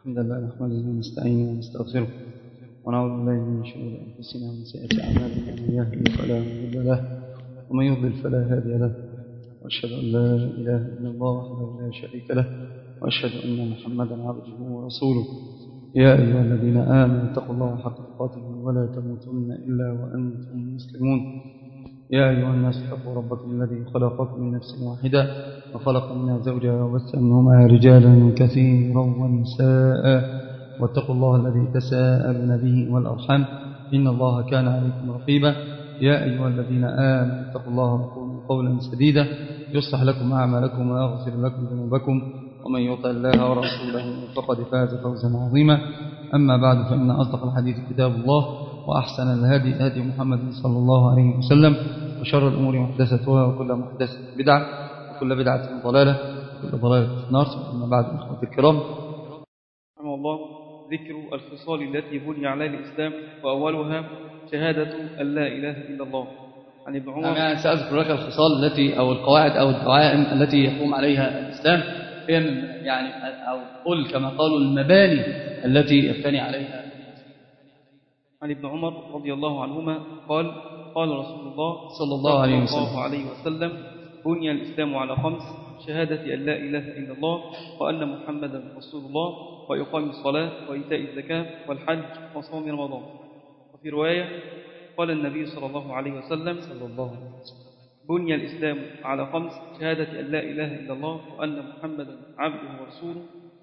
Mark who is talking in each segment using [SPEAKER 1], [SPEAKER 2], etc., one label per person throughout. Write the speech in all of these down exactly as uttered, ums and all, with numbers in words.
[SPEAKER 1] الحمد لله نحمده ونستعينه ونستغفره ونعوذ بالله من شرور أنفسنا ومن سيئات أعمالنا من يهده فلا مضل له ومن يضلل فلا هادي له وأشهد أن لا إله إلا الله وحده لا شريك له وأشهد أن محمدا عبده ورسوله. يا أيها الذين آمنوا اتقوا الله حق تقاته ولا تموتن إلا وأنتم مسلمون. يا أيها الناس اتقوا ربكم الذي خلقكم من نفس واحدة وخلق منها زوجها وبث منهما رجالا كثيرا ونساء واتقوا الله الذي تساءلون به والأرحام إن الله كان عليكم رقيبا. يا أيها الذين آمنوا اتقوا الله وقولوا قولا سديدا يصلح لكم أعمالكم ويغفر لكم ذنوبكم ومن يطع الله ورسوله فقد فاز فوزا عظيما. أما بعد فإن أصدق الحديث كتاب الله وأحسن الهدي هدي محمد صلى الله عليه وسلم وشر الأمور محدثتها وكل محدثة بدعة وكل بدعة ضلالة وكل ضلالة في النار. أما بعد أخوتي الكرام،
[SPEAKER 2] رحمه الله ذكر الخصال التي بني عليها الإسلام وأولها شهادة أن لا إله إلا الله. عن ابن عمر
[SPEAKER 3] يعني سأذكر لك الخصال التي أو القواعد أو الدعائم التي يقوم عليها الإسلام، هي يعني أو قل كما قالوا المباني التي يبتني عليها.
[SPEAKER 2] عن ابن عمر رضي الله عنهما قال قال رسول الله
[SPEAKER 3] صلى الله عليه وسلم,
[SPEAKER 2] الله عليه وسلم بني الإسلام على خمس: شهادة أن لا إله إلا الله وأن محمدا رسول الله وإقام الصلاة وإيتاء الزكاة والحج وصوم رمضان. وفي رواية قال النبي صلى الله عليه وسلم
[SPEAKER 3] صلى الله عليه وسلم
[SPEAKER 2] بني الإسلام على خمس: شهادة أن لا إله إلا الله وأن محمدا عبده ورسوله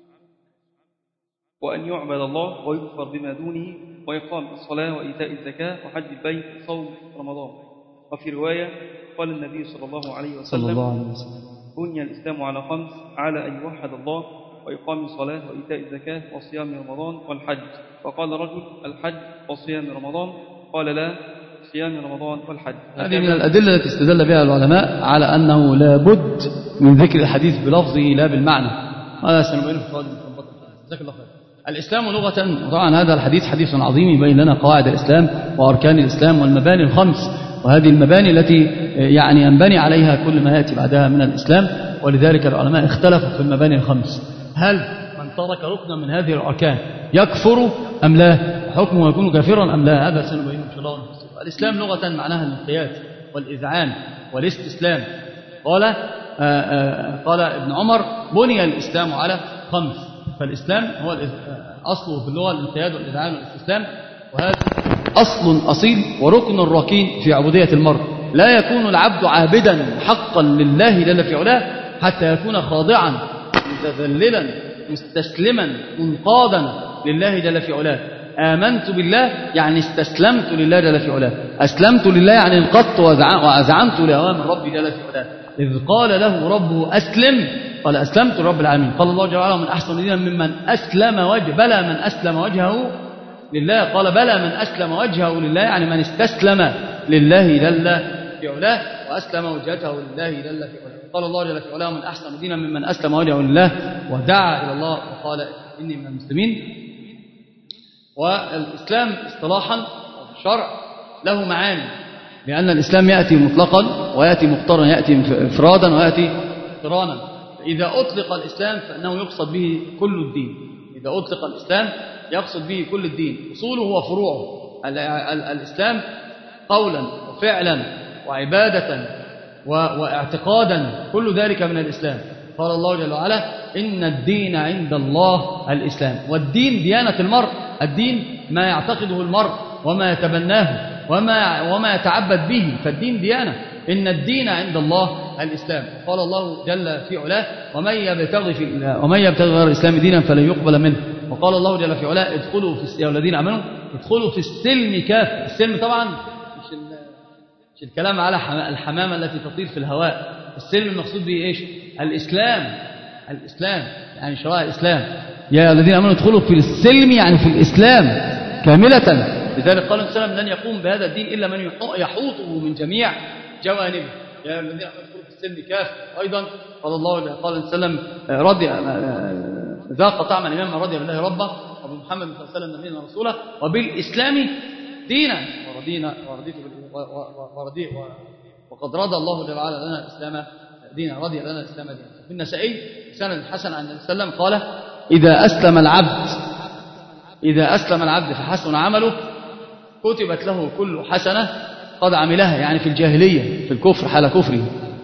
[SPEAKER 2] وأن يعبد الله ويكفر بما دونه وإقام الصلاة وإيتاء الزكاة وحج البيت وصوم رمضان. وفي رواية قال النبي صلى الله عليه وسلم,
[SPEAKER 1] صلى الله عليه وسلم
[SPEAKER 2] بني الإسلام على خمس: على أن يوحد الله وإقام الصلاة وإيتاء الزكاة وصيام رمضان والحج. فقال رجل: الحج وصيام رمضان؟ قال: لا، صيام رمضان والحج.
[SPEAKER 3] هذه من الأدلة التي استدل بها العلماء على أنه لا بد من ذكر الحديث بلفظه لا بالمعنى. هذا سنبينه في الفوائد المستنبطة. جزاك الله خير. الإسلام لغة، وطبعا هذا الحديث حديث عظيم يبين لنا قواعد الإسلام وأركان الإسلام والمباني الخمس، وهذه المباني التي يعني ينبني عليها كل ما يأتي بعدها من الإسلام. ولذلك العلماء اختلفوا في المباني الخمس، هل من ترك ركنا من هذه الأركان يكفر أم لا، حكمه يكون كافرا أم لا؟ هذا سنبينه إن شاء الله. الإسلام لغة معناها الانقياد والإذعان والاستسلام. قال آآ آآ قال ابن عمر: بني الإسلام على خمس. فالإسلام هو أصله في اللغة الانقياد والإذعان والاستسلام، وهذا أصل أصيل وركن ركين في عبودية المرء. لا يكون العبد عابدا حقا لله جل في علاه حتى يكون خاضعا متذللا مستسلما منقادا لله جل في علاه. آمنت بالله يعني استسلمت لله جل في علاه، أسلمت لله يعني انقضت وأذعنت لأوامر ربي جل في علاه. إذ قال له ربه أسلم قال أسلمت لرب العالمين. قال الله جل وعلا: من أحسن دينا ممن أسلم وجه بلى من أسلم وجهه لله. قال: بلى من أسلم وجهه لله يعني من استسلم لله جل في علاه وأسلم وجهته لله جل في علاه. قال الله جل في علاه: من أحسن دينا ممن أسلم وجهه لله ودعا إلى الله وقال إني من المسلمين. والإسلام اصطلاحا وفي الشرع له معاني، لأن الإسلام يأتي مطلقا ويأتي مقترنا، يأتي انفرادا ويأتي اقترانا. إذا أطلق الإسلام فإنه يقصد به كل الدين. إذا أطلق الإسلام يقصد به كل الدين، أصوله وفروعه. الإسلام قولا وفعلا وعبادة واعتقادا، كل ذلك من الإسلام. قال الله جل وعلا: إن الدين عند الله الإسلام. والدين ديانة المرء، الدين ما يعتقده المرء وما يتبناه وما, وما يتعبد به، فالدين ديانة. إن الدين عند الله الإسلام. قال الله جل في علاه: ومن يبتغي في ومن يبتغي غير الإسلام دينا فلن يقبل منه. وقال الله جل في علاه: ادخلوا في يا الذين آمنوا ادخلوا في السلم كافة. السلم طبعا مش, مش الكلام على الحمامة التي تطير في الهواء. السلم المقصود به ايش؟ الإسلام. الإسلام يعني شرائع الإسلام. يا الذين آمنوا ادخلوا في السلم يعني في الإسلام كاملة. لذلك قال النبي صلى الله عليه وسلم: لن يقوم بهذا الدين إلا من يحوطه من جميع جوانبه. يا الذين آمنوا ادخلوا في السلم كافة. أيضا قال الله قال النبي صلى الله عليه وسلم: رضي ذاق طعم الإمام من رضي بالله ربه وبمحمد صلى الله عليه وسلم نبينا ورسوله وبالإسلام دينا ورضينا ورضيت ورضي وقد رضى الله جل وعلا لنا الإسلام دينا، رضي لنا الإسلام دينا. في النسائي سند حسن عن النبي صلى الله عليه وسلم قال: إذا أسلم العبد إذا أسلم العبد فحسن عمله كتبت له كل حسنة قد عملها، يعني في الجاهلية في الكفر حال كفره،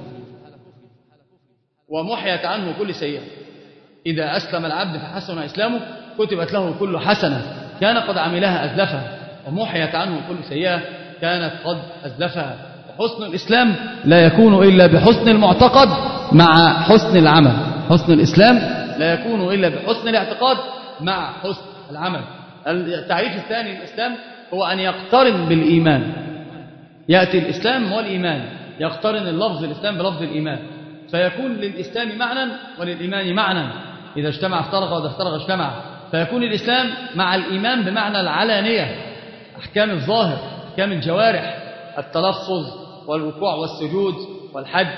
[SPEAKER 3] ومحيت عنه كل سيئة. إذا أسلم العبد فحسن إسلامه كتبت له كل حسنة كان قد عملها أزلفها، ومحيت عنه كل سيئة كانت قد أزلفها. وحسن الإسلام لا يكون إلا بحسن المعتقد مع حسن العمل. حسن الإسلام لا يكون إلا بحسن الاعتقاد مع حسن العمل. التعريف الثاني للإسلام هو أن يقترن بالإيمان. يأتي الإسلام والإيمان، يقترن اللفظ الإسلام بلفظ الإيمان، فيكون للإسلام معنى وللإيمان معنى. إذا اجتمع افترق وإذا افترق اجتمع. فيكون الإسلام مع الإيمان بمعنى العلانية، أحكام الظاهر، أحكام الجوارح، التلفظ والركوع والسجود والحج.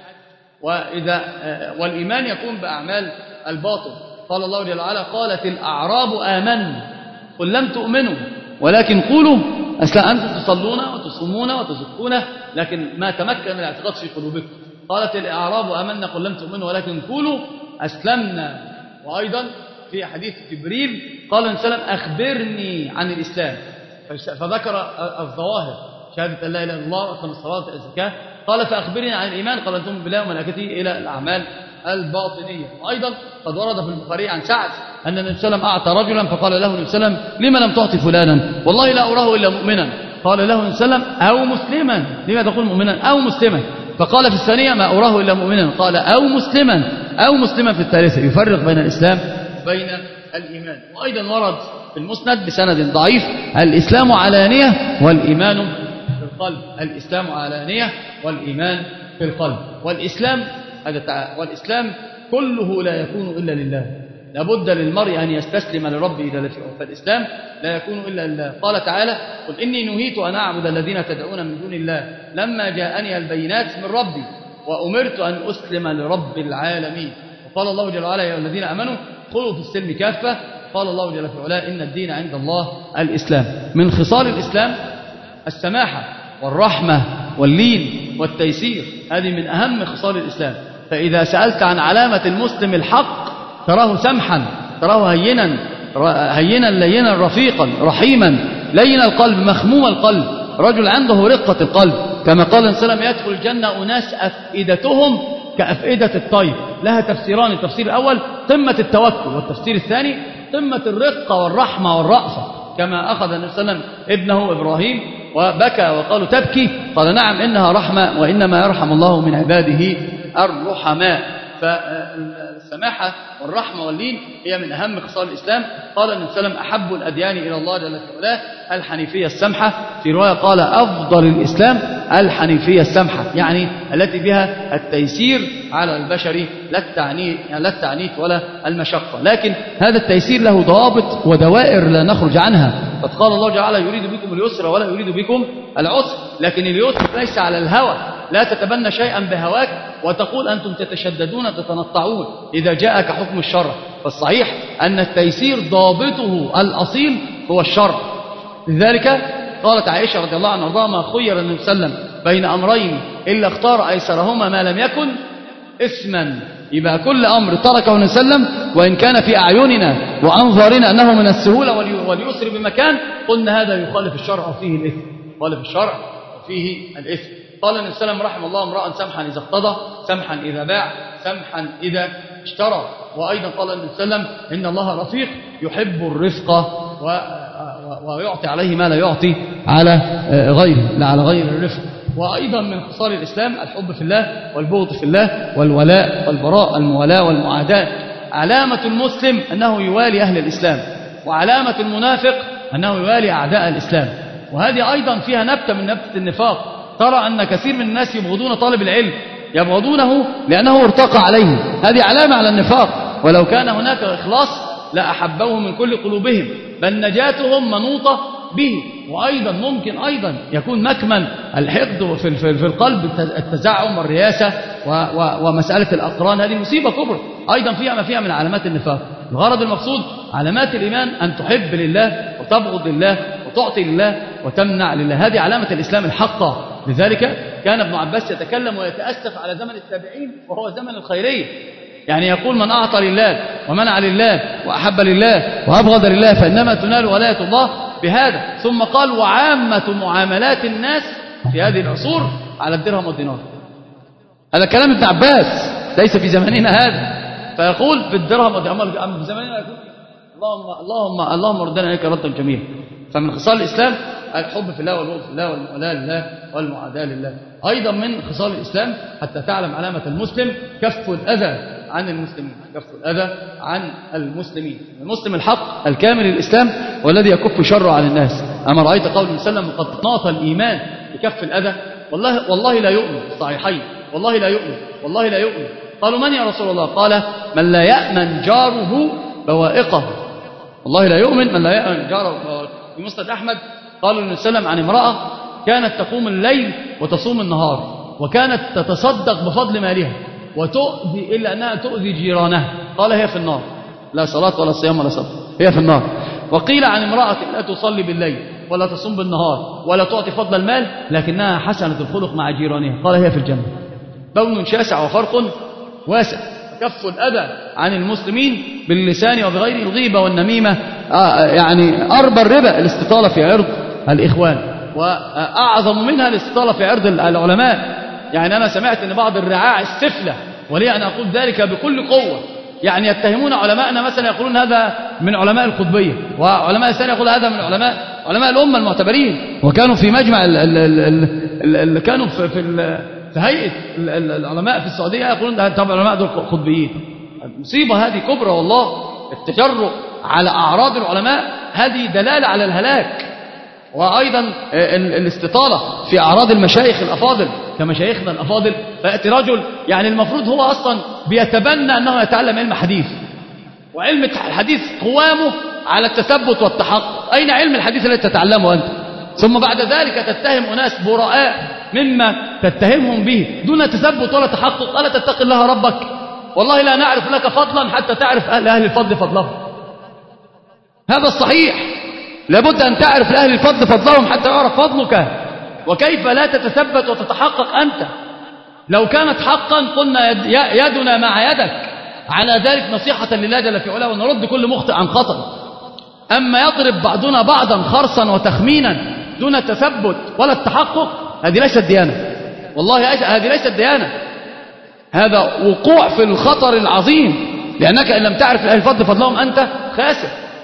[SPEAKER 3] وإذا والإيمان يكون بأعمال الباطن. قال الله جل وعلا: قالت الأعراب آمنا قل لم تؤمنوا ولكن قولوا أسلم. أنتم تصلون وتصومون وتزكون لكن ما تمكن الاعتقاد في قلوبكم. قالت الأعراب آمنا قل لم تؤمنوا ولكن قولوا أسلمنا. وأيضا في حديث جبريل قال النبي صلى الله عليه وسلم: أخبرني عن الإسلام، فذكر الظواهر: شهادة أن لا إله إلا الله وإقام الصلاة وإيتاء الزكاة. قال: فأخبرني عن الإيمان، قال: أن تؤمن بالله وملائكته، إلى الأعمال الباطنية. وأيضا قد ورد في البخاري عن سعد أن النبي صلى الله عليه وسلم أعطى رجلا فقال له النبي صلى الله عليه وسلم: لما لم تعطي فلانا؟ والله لا أراه إلا مؤمنا. قال له النبي صلى الله عليه وسلم: أو مسلما. لما تقول مؤمنا أو مسلما؟ فقال في الثانية: ما أراه إلا مؤمنا. قال: أو مسلما أو مسلما في الثالثة. يفرق بين الإسلام وبين الإيمان. وأيضا ورد في المسند بسند ضعيف: الإسلام علانية والإيمان في القلب. الإسلام علانية والإيمان في القلب. والإسلام والإسلام كله لا يكون إلا لله. لابد للمرء أن يستسلم لربه جل وعلا، فالإسلام لا يكون إلا لله. قال تعالى: قل إني نهيت أن أعبد الذين تدعون من دون الله لما جاءني البينات من ربي وأمرت أن أسلم لرب العالمين. وقال الله جل وعلا: يا الذين آمنوا ادخلوا في السلم كافة. قال الله جل وعلا: إن الدين عند الله الإسلام. من خصال الإسلام السماحة والرحمة واللين والتيسير، هذه من أهم خصال الإسلام. فإذا سألت عن علامة المسلم الحق تراه سمحا، تراه هينا هينا لينا رفيقا رحيما لين القلب مخموم القلب، رجل عنده رقة القلب. كما قال النبي صلى الله عليه وسلم: يدخل الجنة أناس أفئدتهم كأفئدة الطير. لها تفسيران: التفسير الأول قمة التوكل، والتفسير الثاني قمة الرقة والرحمة والرأفة. كما أخذ النبي صلى الله عليه وسلم ابنه إبراهيم وبكى وقالوا: تبكي؟ قال: نعم إنها رحمة وإنما يرحم الله من عباده الرحماء. فالسماحة والرحمة واللين هي من أهم خصال الإسلام. قال النبي صلى الله عليه وسلم: أحب الأديان إلى الله جل وعلا الحنيفية السمحة. في رواية قال: أفضل الإسلام الحنيفية السمحة، يعني التي بها التيسير على البشر، لا التعنيف لا التعنيف ولا المشقة. لكن هذا التيسير له ضوابط ودوائر لا نخرج عنها. قد قال الله جل وعلا: يريد بكم اليسر ولا يريد بكم العسر. لكن اليسر ليس على الهوى، لا تتبنى شيئا بهواك وتقول أنتم تتشددون تتنطعون إذا جاءك حكم الشرع. فالصحيح أن التيسير ضابطه الأصيل هو الشرع. لذلك قالت عائشة رضي الله عنها وارضاها: ما خير النبي صلى الله عليه وسلم بين أمرين إلا اختار أيسرهما ما لم يكن إثما. يبقى كل أمر تركه النبي صلى الله عليه وسلم وإن كان في أعيننا وأنظارنا أنه من السهولة واليسر بمكان، قلنا هذا يخالف الشرع وفيه الإثم، يخالف الشرع وفيه الإثم. قال النبي صلى الله عليه وسلم: رحم الله امرأ سمحا إذا اقتضى، سمحا إذا باع، سمحا إذا اشترى. وأيضا قال النبي صلى الله عليه وسلم: إن الله رفيق يحب الرفق ويعطي عليه ما لا يعطي على غيره، لا على غير الرفق. وأيضا من خصال الإسلام الحب في الله والبغض في الله والولاء والبراء، الموالاة والمعاداة. علامة المسلم أنه يوالي أهل الإسلام، وعلامة المنافق أنه يوالي أعداء الإسلام. وهذه أيضا فيها نبتة من نبتة النفاق. ترى أن كثير من الناس يبغضون طالب العلم، يبغضونه لأنه ارتقى عليه، هذه علامة على النفاق. ولو كان هناك إخلاص لأحبوه من كل قلوبهم، بل نجاتهم منوطة به. وأيضا ممكن أيضا يكون مكمن الحقد في في القلب، التزعم والرياسة ومسألة الأقران، هذه مصيبة كبرى أيضا فيها ما فيها من علامات النفاق. الغرض المقصود علامات الإيمان أن تحب لله وتبغض لله وتعطي لله وتمنع لله، هذه علامة الإسلام الحقة. لذلك كان ابن عباس يتكلم ويتأسف على زمن التابعين وهو زمن الخيرية، يعني يقول من أعطى لله ومنع لله وأحب لله وأبغض لله فإنما تنال ولاية الله بهذا. ثم قال وعامة معاملات الناس في هذه العصور على الدرهم والدينار. هذا كلام ابن عباس ليس في زماننا هذا. فيقول في الدرهم والدينار في زماننا يقول اللهم اللهم اللهم ردنا إليك ردا جميلا. فمن خصال الإسلام الحب في الله والبغض في الله والموالاه لله والمعاداة لله. أيضا من خصال الإسلام حتى تعلم علامة المسلم كف الأذى عن المسلمين، كف الأذى عن المسلمين. المسلم الحق الكامل الإسلام والذي يكف شره عن الناس. أما رأيت قول النبي صلى الله عليه وسلم قد ناط الإيمان بكف الأذى؟ والله والله لا يؤمن. الصحيحين والله لا يؤمن والله لا يؤمن. قالوا من يا رسول الله؟ قال من لا يأمن جاره بوائقه. والله لا يؤمن من لا يأمن جاره بوائقه. في مسند أحمد قالوا النبي صلى الله عليه وسلم عن امرأة كانت تقوم الليل وتصوم النهار وكانت تتصدق بفضل مالها وتؤذي إلا أنها تؤذي جيرانها. قال هي في النار، لا صلاة ولا صيام ولا صدقة، هي في النار. وقيل عن امرأة لا تصلي بالليل ولا تصوم بالنهار ولا تعطي فضل المال لكنها حسنة الخلق مع جيرانها، قال هي في الجنة. بون شاسع وفرق واسع. كف الأذى عن المسلمين باللسان وبغير الغيبة والنميمة آه يعني أربى الربا الاستطالة في عرض الإخوان، وأعظم منها الاستطالة في عرض العلماء. يعني أنا سمعت أن بعض الرعاع السفلة، ولي أن أقول ذلك بكل قوة، يعني يتهمون علماءنا مثلا يقولون هذا من علماء القطبية، وعلماء الثاني يقول هذا من علماء علماء الأمة المعتبرين، وكانوا في مجمع ال ال ال ال ال كانوا في في, في هيئة العلماء في السعودية يقولون طبعا العلماء دول قطبيين. المصيبة هذه كبرى والله. التجرؤ على أعراض العلماء هذه دلالة على الهلاك. وأيضا الاستطالة في أعراض المشايخ الأفاضل كمشايخنا الأفاضل. فيأتي رجل يعني المفروض هو أصلا بيتبنى أنه يتعلم علم حديث، وعلم الحديث قوامه على التثبت والتحقق. أين علم الحديث الذي تتعلمه أنت؟ ثم بعد ذلك تتهم أناس براء مما تتهمهم به دون تثبت ولا تحقق. ألا تتقي الله ربك؟ والله لا نعرف لك فضلا حتى تعرف أهل, أهل الفضل فضلهم. هذا الصحيح. لابد أن تعرف لأهل الفضل فضلهم حتى يعرف فضلك. وكيف لا تتثبت وتتحقق أنت؟ لو كانت حقا قلنا يد يدنا مع يدك على ذلك نصيحة لله جل في علاه ونرد كل مخطئ عن خطأ. أما يضرب بعضنا بعضا خرصا وتخمينا دون تثبت ولا التحقق، هذه ليست ديانة. والله هذه ليست ديانة. هذا وقوع في الخطر العظيم، لأنك إن لم تعرف لأهل الفضل فضلهم أنت خاسر.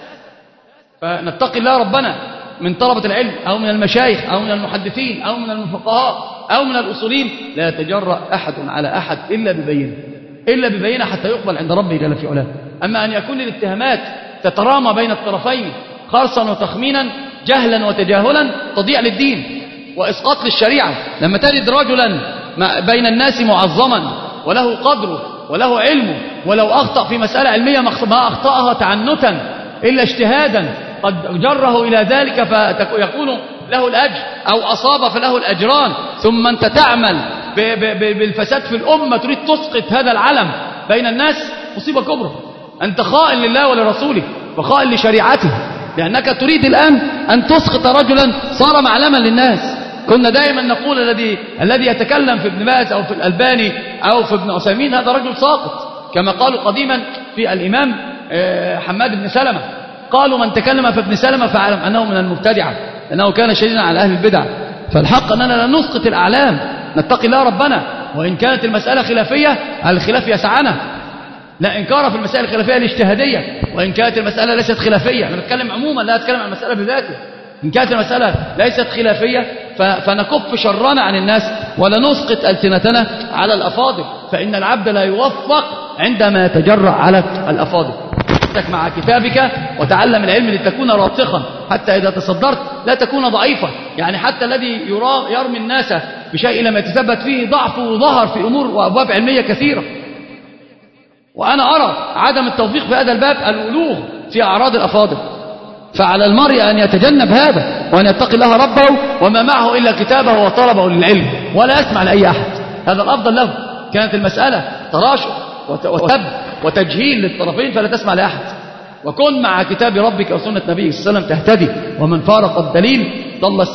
[SPEAKER 3] فنتقي الله ربنا من طلبة العلم أو من المشايخ أو من المحدثين أو من الفقهاء أو من الأصولين. لا يتجرأ أحد على أحد إلا ببينة إلا ببينة حتى يقبل عند ربه جل في علاه. أما أن يكون الاتهامات تترامى بين الطرفين خرصا وتخمينا جهلا وتجاهلا تضيع للدين وإسقاط للشريعة. لما تجد رجلا بين الناس معظما وله قدره وله علمه، ولو أخطأ في مسألة علمية ما أخطأها تعنتا إلا اجتهادا قد جره إلى ذلك فيكون له الأجر، أو أصاب فله الأجران، ثم أنت تعمل بالفساد في الأمة تريد تسقط هذا العلم بين الناس، مصيبة كبرى. أنت خائن لله ولرسوله وخائن لشريعته، لأنك تريد الآن أن تسقط رجلا صار معلما للناس. كنا دائما نقول الذي الذي يتكلم في ابن باز أو في الألباني أو في ابن عثيمين هذا رجل ساقط، كما قالوا قديما في الإمام حماد بن سلمة، قالوا من تكلم في ابن سلمة فاعلم أنه من المبتدعة، لأنه كان شديدا على أهل البدع. فالحق أننا لا نسقط الأعلام، نتقي الله ربنا. وإن كانت المسألة خلافية الخلاف يسعنا، لا إنكار في المسائل الخلافية الاجتهادية. وإن كانت المسألة ليست خلافية، أنا بتكلم عموما لا أتكلم عن المسألة بذاتها. إن كانت المسألة ليست خلافية فنكف شرنا عن الناس ولا نسقط ألسنتنا على الأفاضل، فإن العبد لا يوفق عندما يتجرأ على الأفاضل. مع كتابك وتعلم العلم لتكون راسخا، حتى إذا تصدرت لا تكون ضعيفا. يعني حتى الذي يرمي الناس بشيء لم يتثبت فيه ضعفه ظهر في أمور وأبواب علمية كثيرة. وأنا أرى عدم التوفيق في هذا الباب الولوغ في أعراض الأفاضل. فعلى المرء أن يتجنب هذا وأن يتقي الله ربه وما معه إلا كتابه وطلبه للعلم، ولا يسمع لأي أحد. هذا الأفضل له. كانت المسألة تراشق وتب وتجهيل للطرفين فلا تسمع لأحد. وكن مع كتاب ربك وسنة نبيك صلى الله عليه وسلم تهتدي، ومن فارق الدليل ضل السبيل.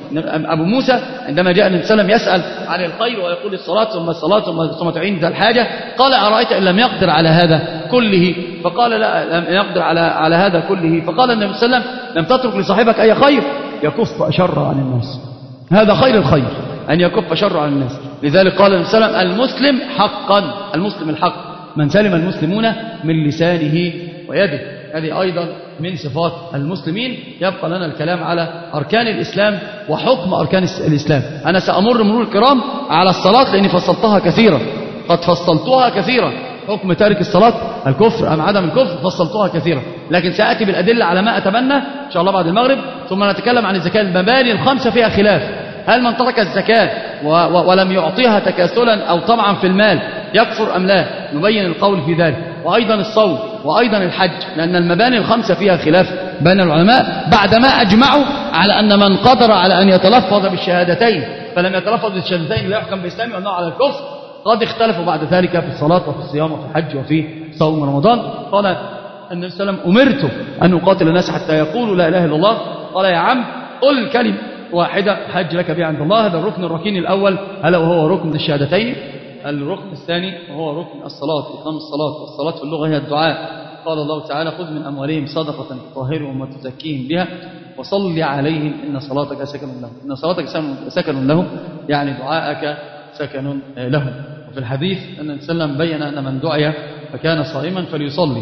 [SPEAKER 3] أبو موسى عندما جاء النبي صلى الله عليه وسلم يسأل عن الخير ويقول الصلاة ثم الصلاة ثم تعين ذا الحاجة، قال أرأيت إن لم يقدر على هذا كله؟ فقال لا لم يقدر على على هذا كله. فقال النبي صلى الله عليه وسلم لم تترك لصاحبك أي خير يكف شر عن الناس، هذا خير الخير أن يكف شر عن الناس. لذلك قال النبي صلى الله عليه وسلم المسلم حقا، المسلم الحق من سلم المسلمون من لسانه ويده. هذه أيضا من صفات المسلمين. يبقى لنا الكلام على أركان الإسلام وحكم أركان الإسلام. أنا سأمر مرور الكرام على الصلاة لأني فصلتها كثيرا، قد فصلتها كثيرا. حكم تارك الصلاة الكفر أم عدم الكفر فصلتها كثيرا، لكن سأتي بالأدلة على ما أتمنى إن شاء الله بعد المغرب. ثم نتكلم عن الزكاة. المباني الخمسة فيها خلاف، هل من ترك الزكاة ولم يعطيها تكاسلا أو طمعا في المال يكفر أم لا؟ نبين القول في ذلك. وأيضا الصوم وأيضا الحج، لأن المباني الخمسة فيها خلاف بين العلماء بعدما أجمعوا على أن من قدر على أن يتلفظ بالشهادتين فلم يتلفظ بالشهادتين لا يحكم بإسلامه وأنه على الكفر. قد اختلفوا بعد ذلك في الصلاة وفي الصيام وفي الحج وفي صوم رمضان. قال النبي صلى الله عليه وسلم أمرت أن أقاتل الناس حتى يقولوا لا إله إلا الله. قال يا عم قل كلمة واحدة حج لك بها عند الله. هذا الركن الركين الأول ألا وهو ركن الشهادتين. الركن الثاني وهو ركن الصلاة، إقام الصلاة. والصلاة في اللغة هي الدعاء. قال الله تعالى خذ من أموالهم صدقة تطهرهم وتزكيهم بها وصل عليهم إن صلاتك سكن لهم. إن صلاتك سكن لهم يعني دعاءك سكن لهم. وفي الحديث أن النبي صلى الله عليه وسلم بين أن من دعي فكان صائما فليصلي.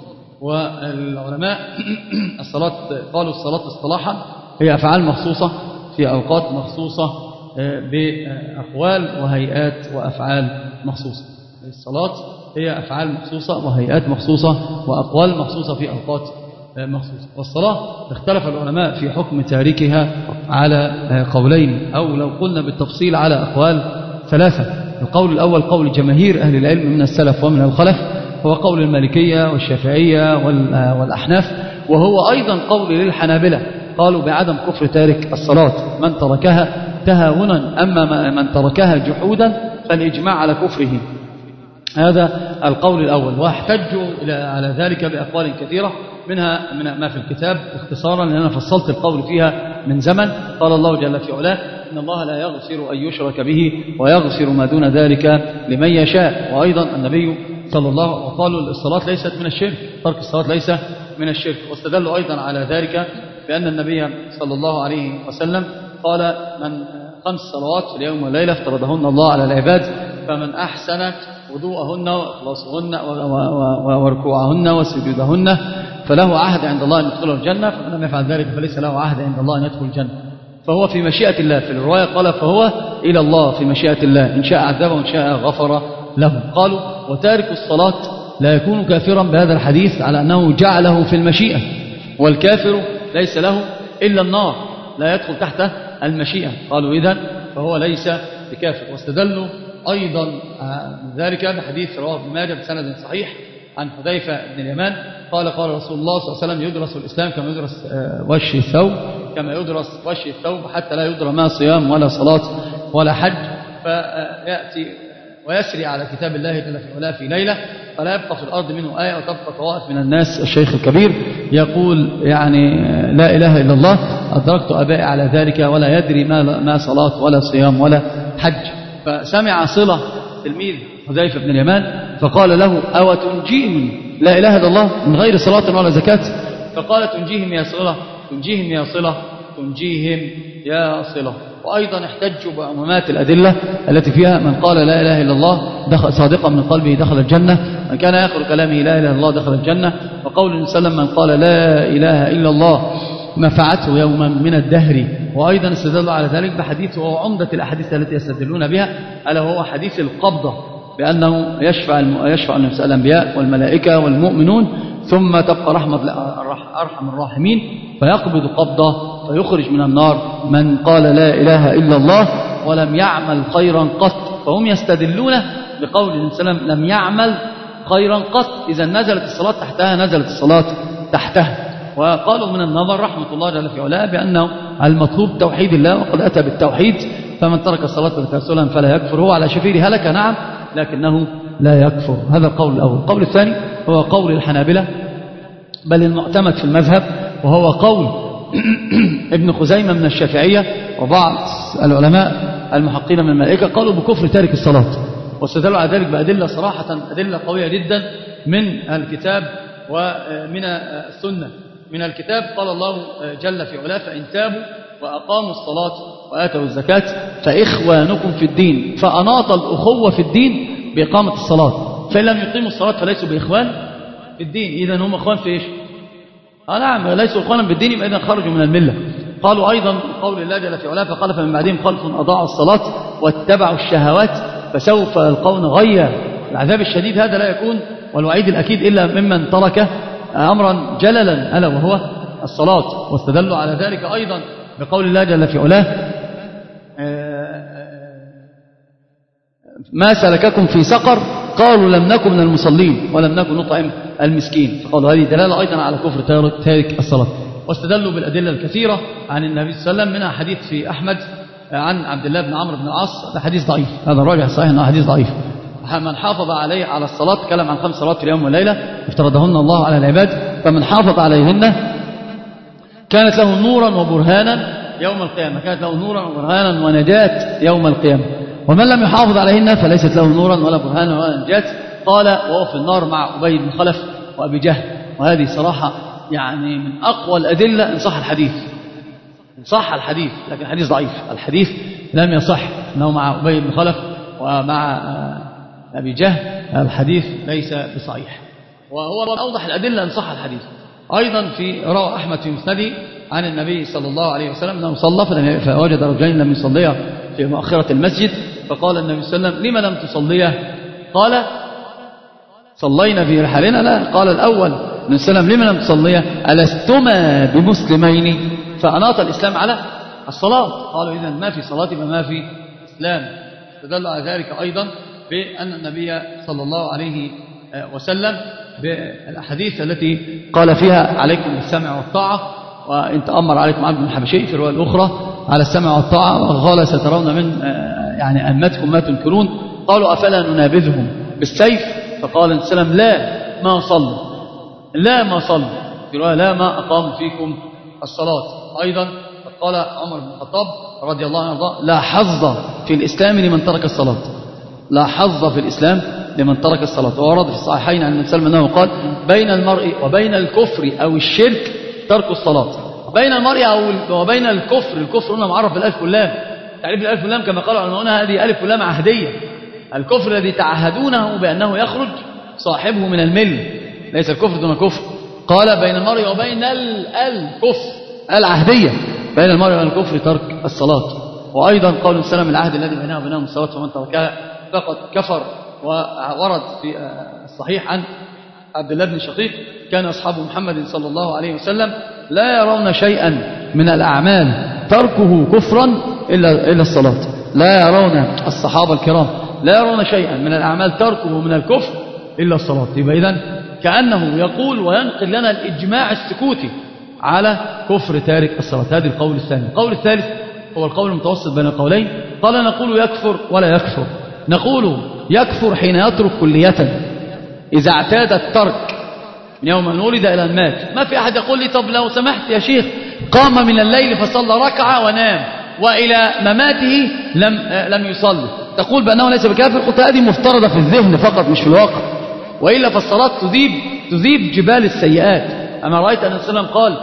[SPEAKER 3] والعلماء الصلاة قالوا الصلاة اصطلاحا هي أفعال مخصوصة في أوقات مخصوصة بأقوال وهيئات وأفعال مخصوصة. الصلاة هي أفعال مخصوصة وهيئات مخصوصة وأقوال مخصوصة في أوقات مخصوصة. والصلاة اختلف العلماء في حكم تاركها على قولين، أو لو قلنا بالتفصيل على أقوال ثلاثة. القول الأول قول جماهير أهل العلم من السلف ومن الخلف، هو قول المالكية والشافعية والأحناف، وهو أيضا قول للحنابلة قالوا بعدم كفر تارك الصلاة من تركها تهاونا، أما من تركها جحودا فالإجماع على كفره. هذا القول الأول. واحتجوا على ذلك بأقوال كثيرة منها من ما في الكتاب اختصارا لأن أنا فصلت القول فيها من زمن. قال الله جل في علاه إن الله لا يغفر أن يشرك به ويغفر ما دون ذلك لمن يشاء. وأيضا النبي صلى الله عليه وسلم وقالوا الصلاة ليست من الشرك، ترك الصلاة ليس من الشرك. واستدلوا أيضا على ذلك بأن النبي صلى الله عليه وسلم قال من خمس صلوات في اليوم والليلة افترضهن الله على العباد فمن أحسن وضوءهن وإخلاصهن وركوعهن وسجودهن فله عهد عند الله أن يدخل الجنة، فمن لم يفعل ذلك فليس له عهد عند الله أن يدخل الجنة. فهو في مشيئة الله. في الرواية قال فهو إلى الله في مشيئة الله، إن شاء عذبه وإن شاء غفر له. قالوا وتارك الصلاة لا يكون كافرا بهذا الحديث على أنه جعله في المشيئة، والكافر ليس له إلا النار لا يدخل تحت المشيئة. قالوا إذن فهو ليس بكافر. واستدلوا أيضا ذلك بحديث رواه ابن ماجه بسند صحيح عن حذيفة بن اليمان قال قال رسول الله صلى الله عليه وسلم يدرس الإسلام كما يدرس وش الثوب كما يدرس وش الثوب حتى لا يدرى ما صيام ولا صلاة ولا حج. فيأتي ويسري على كتاب الله جل في علاه في ليلة فلا يبقى في الأرض منه آية، وتبقى طوائف من الناس. الشيخ الكبير يقول يعني لا إله إلا الله أدركت أبائي على ذلك ولا يدري ما ما صلاة ولا صيام ولا حج. فسمع صلة تلميذ حذيفة بن اليمان فقال له أو تنجيهم لا إله إلا الله من غير صلاة ولا زكاة؟ فقال تنجيهم يا صلة تنجيهم يا صلة تنجيهم يا صلة. وأيضا احتجوا بعمومات الأدلة التي فيها من قال لا إله إلا الله دخل صادقا من قلبه دخل الجنة، من كان آخر كلامه لا إله إلا الله دخل الجنة. وقول النبي صلى الله عليه وسلم من قال لا إله إلا الله نفعته يوما من الدهر. وأيضا استدلوا على ذلك بحديث وهو عمدة الأحاديث التي يستدلون بها ألا وهو حديث القبضة، بأنه يشفع يشفع الأنبياء والملائكة والمؤمنون ثم تبقى رحمة أرحم الراحمين فيقبض قبضة فيخرج من النار من قال لا إله إلا الله ولم يعمل خيرا قط. فهم يستدلون بقول النبي صلى الله عليه وسلم لم يعمل خيرا قط، إذا نزلت الصلاة تحتها نزلت الصلاة تحتها. وقالوا من النظر رحمة الله جل في علاه بأنه المطلوب توحيد الله وقد أتى بالتوحيد، فمن ترك الصلاة تكاسلا فلا يكفر. هو على شفير هلك نعم لكنه لا يكفر. هذا القول الأول. القول الثاني هو قول الحنابلة بل المعتمد في المذهب، وهو قول ابن خزيمة من الشافعية وبعض العلماء المحقين من الملائكة قالوا بكفر تارك الصلاة، واستدلوا على ذلك بأدلة صراحة أدلة قوية جدا من الكتاب ومن السنة. من الكتاب قال الله جل في علاه فإن تابوا وأقاموا الصلاة وآتوا الزكاة فإخوانكم في الدين، فأناط الأخوة في الدين بإقامة الصلاة، فإن لم يقيموا الصلاة فليسوا بإخوان في الدين. إذن هم إخوان في إيش؟ آه نعم ليسوا إخوانا بالدين، يبقى إذن خرجوا من الملة. قالوا أيضا قول الله جل في علاه فقال فمن بعدهم خلف أضاعوا الصلاة واتبعوا الشهوات فسوف يلقون غيا. العذاب الشديد هذا لا يكون والوعيد الأكيد إلا ممن ترك أمرا جللا ألا وهو الصلاة. واستدلوا على ذلك أيضا بقول الله جل في علاه ما سلككم في سقر قالوا لم نكن من المصلين ولم نكن نطعم المسكين، فقالوا هذه دلالة أيضا على كفر تارك الصلاة. واستدلوا بالأدلة الكثيرة عن النبي صلى الله عليه وسلم، منها حديث في أحمد عن عبد الله بن عمرو بن العاص، هذا حديث ضعيف، هذا الراجح صحيح أنه حديث ضعيف. من حافظ عليه على الصلاة، تكلم عن خمس صلوات في اليوم والليلة افترضهن الله على العباد، فمن حافظ عليهن كانت له نورا وبرهانا يوم القيامة، كانت له نورا وبرهانا ونجاة يوم القيامة. ومن لم يحافظ عليهن فليست له نورا ولا برهانا ولا نجاة، قال وهو في النار مع أبي بن خلف وأبي جهل. وهذه صراحة يعني من أقوى الأدلة إن صح الحديث، إن صح الحديث، لكن الحديث ضعيف، الحديث لم يصح أنه مع أبي بن خلف ومع أبي جهل، الحديث ليس بصحيح، وهو من أوضح الأدلة إن صح الحديث. أيضا في روى أحمد في مسنده عن النبي صلى الله عليه وسلم أنه صلى فوجد رجلين لم يصليا في مؤخرة المسجد، فقال النبي صلى الله عليه وسلم لما لم تصليا؟ قال صلينا في رحالنا. لا، قال الأول النبي صلى الله عليه وسلم لما لم تصليا ألستما بمسلمين؟ فأناط الإسلام على الصلاة. قالوا إذن ما في صلاة فما في إسلام. استدل على ذلك أيضا بأن النبي صلى الله عليه وسلم بالأحاديث التي قال فيها عليكم بالسمع والطاعة، وإن تأمر عليكم عبد الحبشي في الرواية الأخرى على السمع والطاعة، وقال سترون من يعني أمتكم ما تنكرون. قالوا أفلا ننابذهم بالسيف؟ فقال النبي صلى الله عليه وسلم لا ما صلوا، لا ما صلوا، في رواية لا ما أقاموا فيكم الصلاة. أيضا قال عمر بن الخطاب رضي الله عنه لا حظ في الإسلام لمن ترك الصلاة، لا حظ في الإسلام لمن ترك الصلاة. وورد في الصحيحين عن النبي صلى الله عليه وسلم أنه قال بين المرء وبين الكفر أو الشرك ترك الصلاة. بين المرء أو وبين الكفر، الكفر هنا معرف بالألف واللام، تعريف الألف واللام كما قال العلماء هذه ألف واللام عهدية، الكفر الذي تعهدونه بأنه يخرج صاحبه من المل، ليس الكفر دون كفر. قال بين المرء وبين الكفر العهدية، بين المرء وبين الكفر ترك الصلاة. وأيضا قول السلام العهد الذي بينه وبينهم الصلاة فمن تركها فقد كفر. وورد في الصحيح عن عبد الله بن شقيق كان أصحاب محمد صلى الله عليه وسلم لا يرون شيئا من الأعمال تركه كفرا إلا إلا الصلاة، لا يرون الصحابة الكرام لا يرون شيئا من الأعمال تركه من الكفر إلا الصلاة. يبقى إذن كأنه يقول وينقل لنا الإجماع السكوتي على كفر تارك الصلاة. هذا القول الثاني. القول الثالث هو القول المتوسط بين القولين، قال نقول يكفر ولا يكفر. نقول يكفر حين يترك كلية، إذا اعتاد الترك من يوم أن ولد إلى أن مات. ما في أحد يقول لي طب لو سمحت يا شيخ قام من الليل فصلى ركعة ونام وإلى مماته لم لم يصلي، تقول بأنه ليس بكافر؟ قلت هذه مفترضة في الذهن فقط مش في الواقع، وإلا فالصلاة تذيب تذيب جبال السيئات. أما رأيت أن النبي صلى الله عليه وسلم قال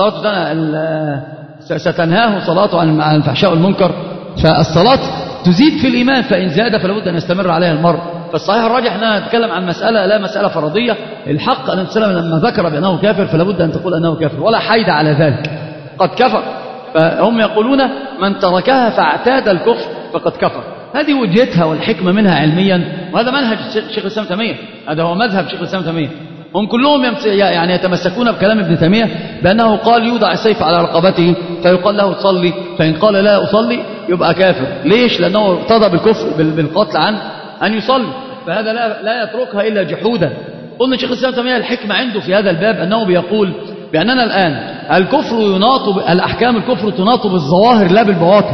[SPEAKER 3] الصلاة ستنهاه صلاته عن الفحشاء والمنكر، فالصلاة تزيد في الإيمان، فإن زاد فلابد أن يستمر عليها المرء. فالصحيح الراجح أنها نتكلم عن مسألة لا مسألة فرضية. الحق أن النبي صلى الله عليه وسلم لما ذكر بأنه كافر فلابد أن تقول أنه كافر ولا حيد على ذلك، قد كفر. فهم يقولون من تركها فاعتاد الكفر فقد كفر. هذه وجهتها والحكمة منها علميا، وهذا منهج شيخ الإسلام تيمية، هذا هو مذهب شيخ الإسلام تيمية. هم كلهم يعني يتمسكون بكلام ابن تيمية بأنه قال يوضع السيف على رقبته فيقال له تصلي، فإن قال لا أصلي يبقى كافر. ليش؟ لأنه ارتضى بالكفر بالقتل عن أن يصلي، فهذا لا, لا يتركها إلا جحودا. قلنا شيخ الإسلام تيمية الحكمة عنده في هذا الباب أنه بيقول بأننا الآن الكفر يناط الأحكام الكفر تناط بالظواهر لا بالبواطن.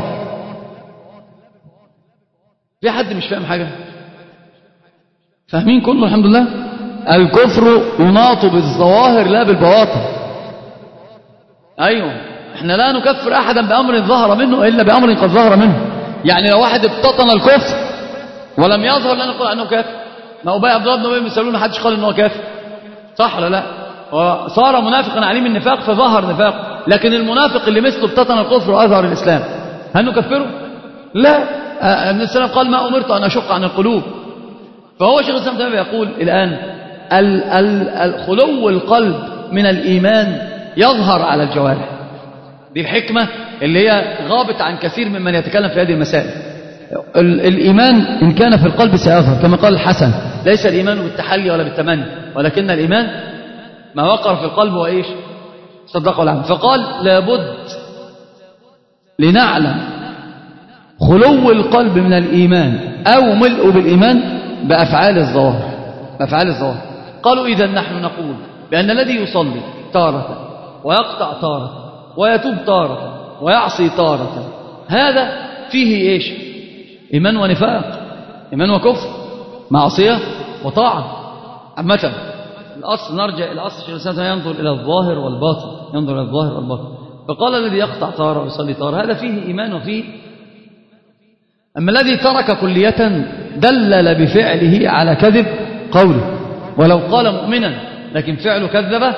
[SPEAKER 3] في حد مش فاهم حاجة؟ فاهمين كله الحمد لله؟ الكفر يناط بالظواهر لا بالبواطن. أيوه احنا لا نكفر أحدا بأمر ظهر منه إلا بأمر قد ظهر منه. يعني لو واحد ابتطن الكفر ولم يظهر لا نقول عنه كافر. ما أبي عبد الله بن أبي بن سلول ما حدش قال إنه كافر، صح ولا لا؟ وصار منافقا عليم النفاق فظهر نفاق. لكن المنافق اللي مثله ابتطن الكفر وأظهر الإسلام هل نكفره؟ لا. النبي صلى الله عليه وسلم قال ما أمرت أن أشق عن القلوب. فهو شيخ الإسلام تيمية يقول الآن الخلو القلب من الإيمان يظهر على الجوارح. دي الحكمة اللي هي غابت عن كثير ممن يتكلم في هذه المسائل. الإيمان إن كان في القلب سيظهر كما قال الحسن: ليس الإيمان بالتحلي ولا بالتمني ولكن الإيمان ما وقر في القلب وإيش صدق العمل. فقال لابد لنعلم خلو القلب من الإيمان أو ملء بالإيمان بأفعال الظواهر، بأفعال الظواهر. قالوا إذا نحن نقول بأن الذي يصلي تارة ويقطع تارة ويتوب تارة ويعصي تارة هذا فيه إيش؟ إيمان ونفاق، إيمان وكفر، معصية وطاعة. عامة الأصل نرجع الأصل الشيخ الإسلام ينظر إلى الظاهر والباطن، ينظر إلى الظاهر والباطن. فقال الذي يقطع تارة ويصلي تارة هذا فيه إيمان وفيه. أما الذي ترك كلية دلل بفعله على كذب قوله، ولو قال مؤمنا لكن فعله كذب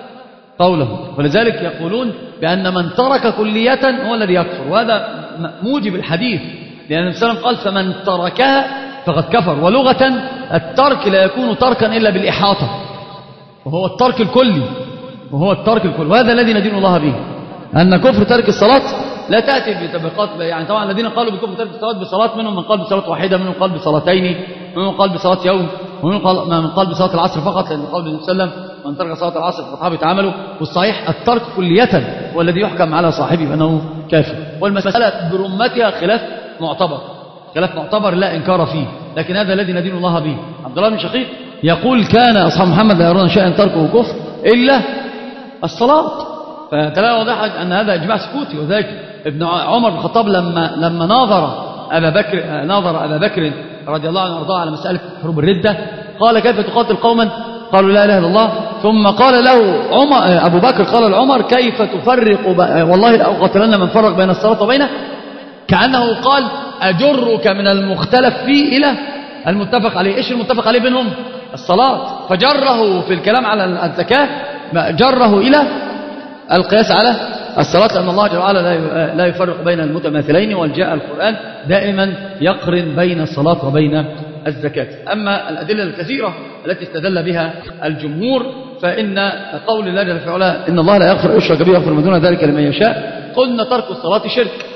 [SPEAKER 3] قوله. ولذلك يقولون بأن من ترك كلية هو الذي يكفر، وهذا موجب الحديث، لأن النبي صلى الله عليه وسلم قال فمن تركها فقد كفر. ولغة الترك لا يكون تركا إلا بالإحاطة، وهو الترك الكلي، وهو الترك الكلي. وهذا الذي ندين الله به، أن كفر ترك الصلاة لا تأتي بطبقات. يعني طبعا الذين قالوا بكفر ترك الصلاة بصلاة منهم من قال بصلاة واحدة، منهم قال بصلاتين، منهم قال بصلاة يوم، ومنهم قال من قال بصلاة العصر فقط، لأن قال النبي صلى الله عليه وسلم من ترك صلاة العصر فقد حبط عمله. والصحيح الترك كلية والذي يحكم على صاحبه بأنه كافر. والمسألة برمتها خلاف معتبر، خلاف معتبر لا إنكار فيه، لكن هذا الذي ندين الله به. عبد الله بن شقيق يقول كان أصحاب محمد لا يرون شيئا تركه كفر إلا الصلاة. فدلالة واضحة أن هذا إجماع سكوتي. وذلك ابن عمر بن الخطاب لما لما ناظر أبا بكر ناظر أبا بكر رضي الله عنه وارضاه على مسألة حروب الردة قال كيف تقاتل قوما قالوا لا إله إلا الله، ثم قال له عمر أبو بكر قال لعمر كيف تفرق والله لأقاتلن من فرق بين الصلاة وبينه، كأنه قال أجرك من المختلف فيه إلى المتفق عليه. إيش المتفق عليه بينهم؟ الصلاة. فجره في الكلام على الزكاة جره إلى القياس على الصلاة، لأن الله جل وعلا لا يفرق بين المتماثلين، وجاء القرآن دائما يقرن بين الصلاة وبين الزكاة. أما الأدلة الكثيرة التي استدل بها الجمهور فإن قول الله جل وعلا إن الله لا يغفر يشرك به ويغفر ما دون ذلك لمن يشاء، قلنا ترك الصلاة شرك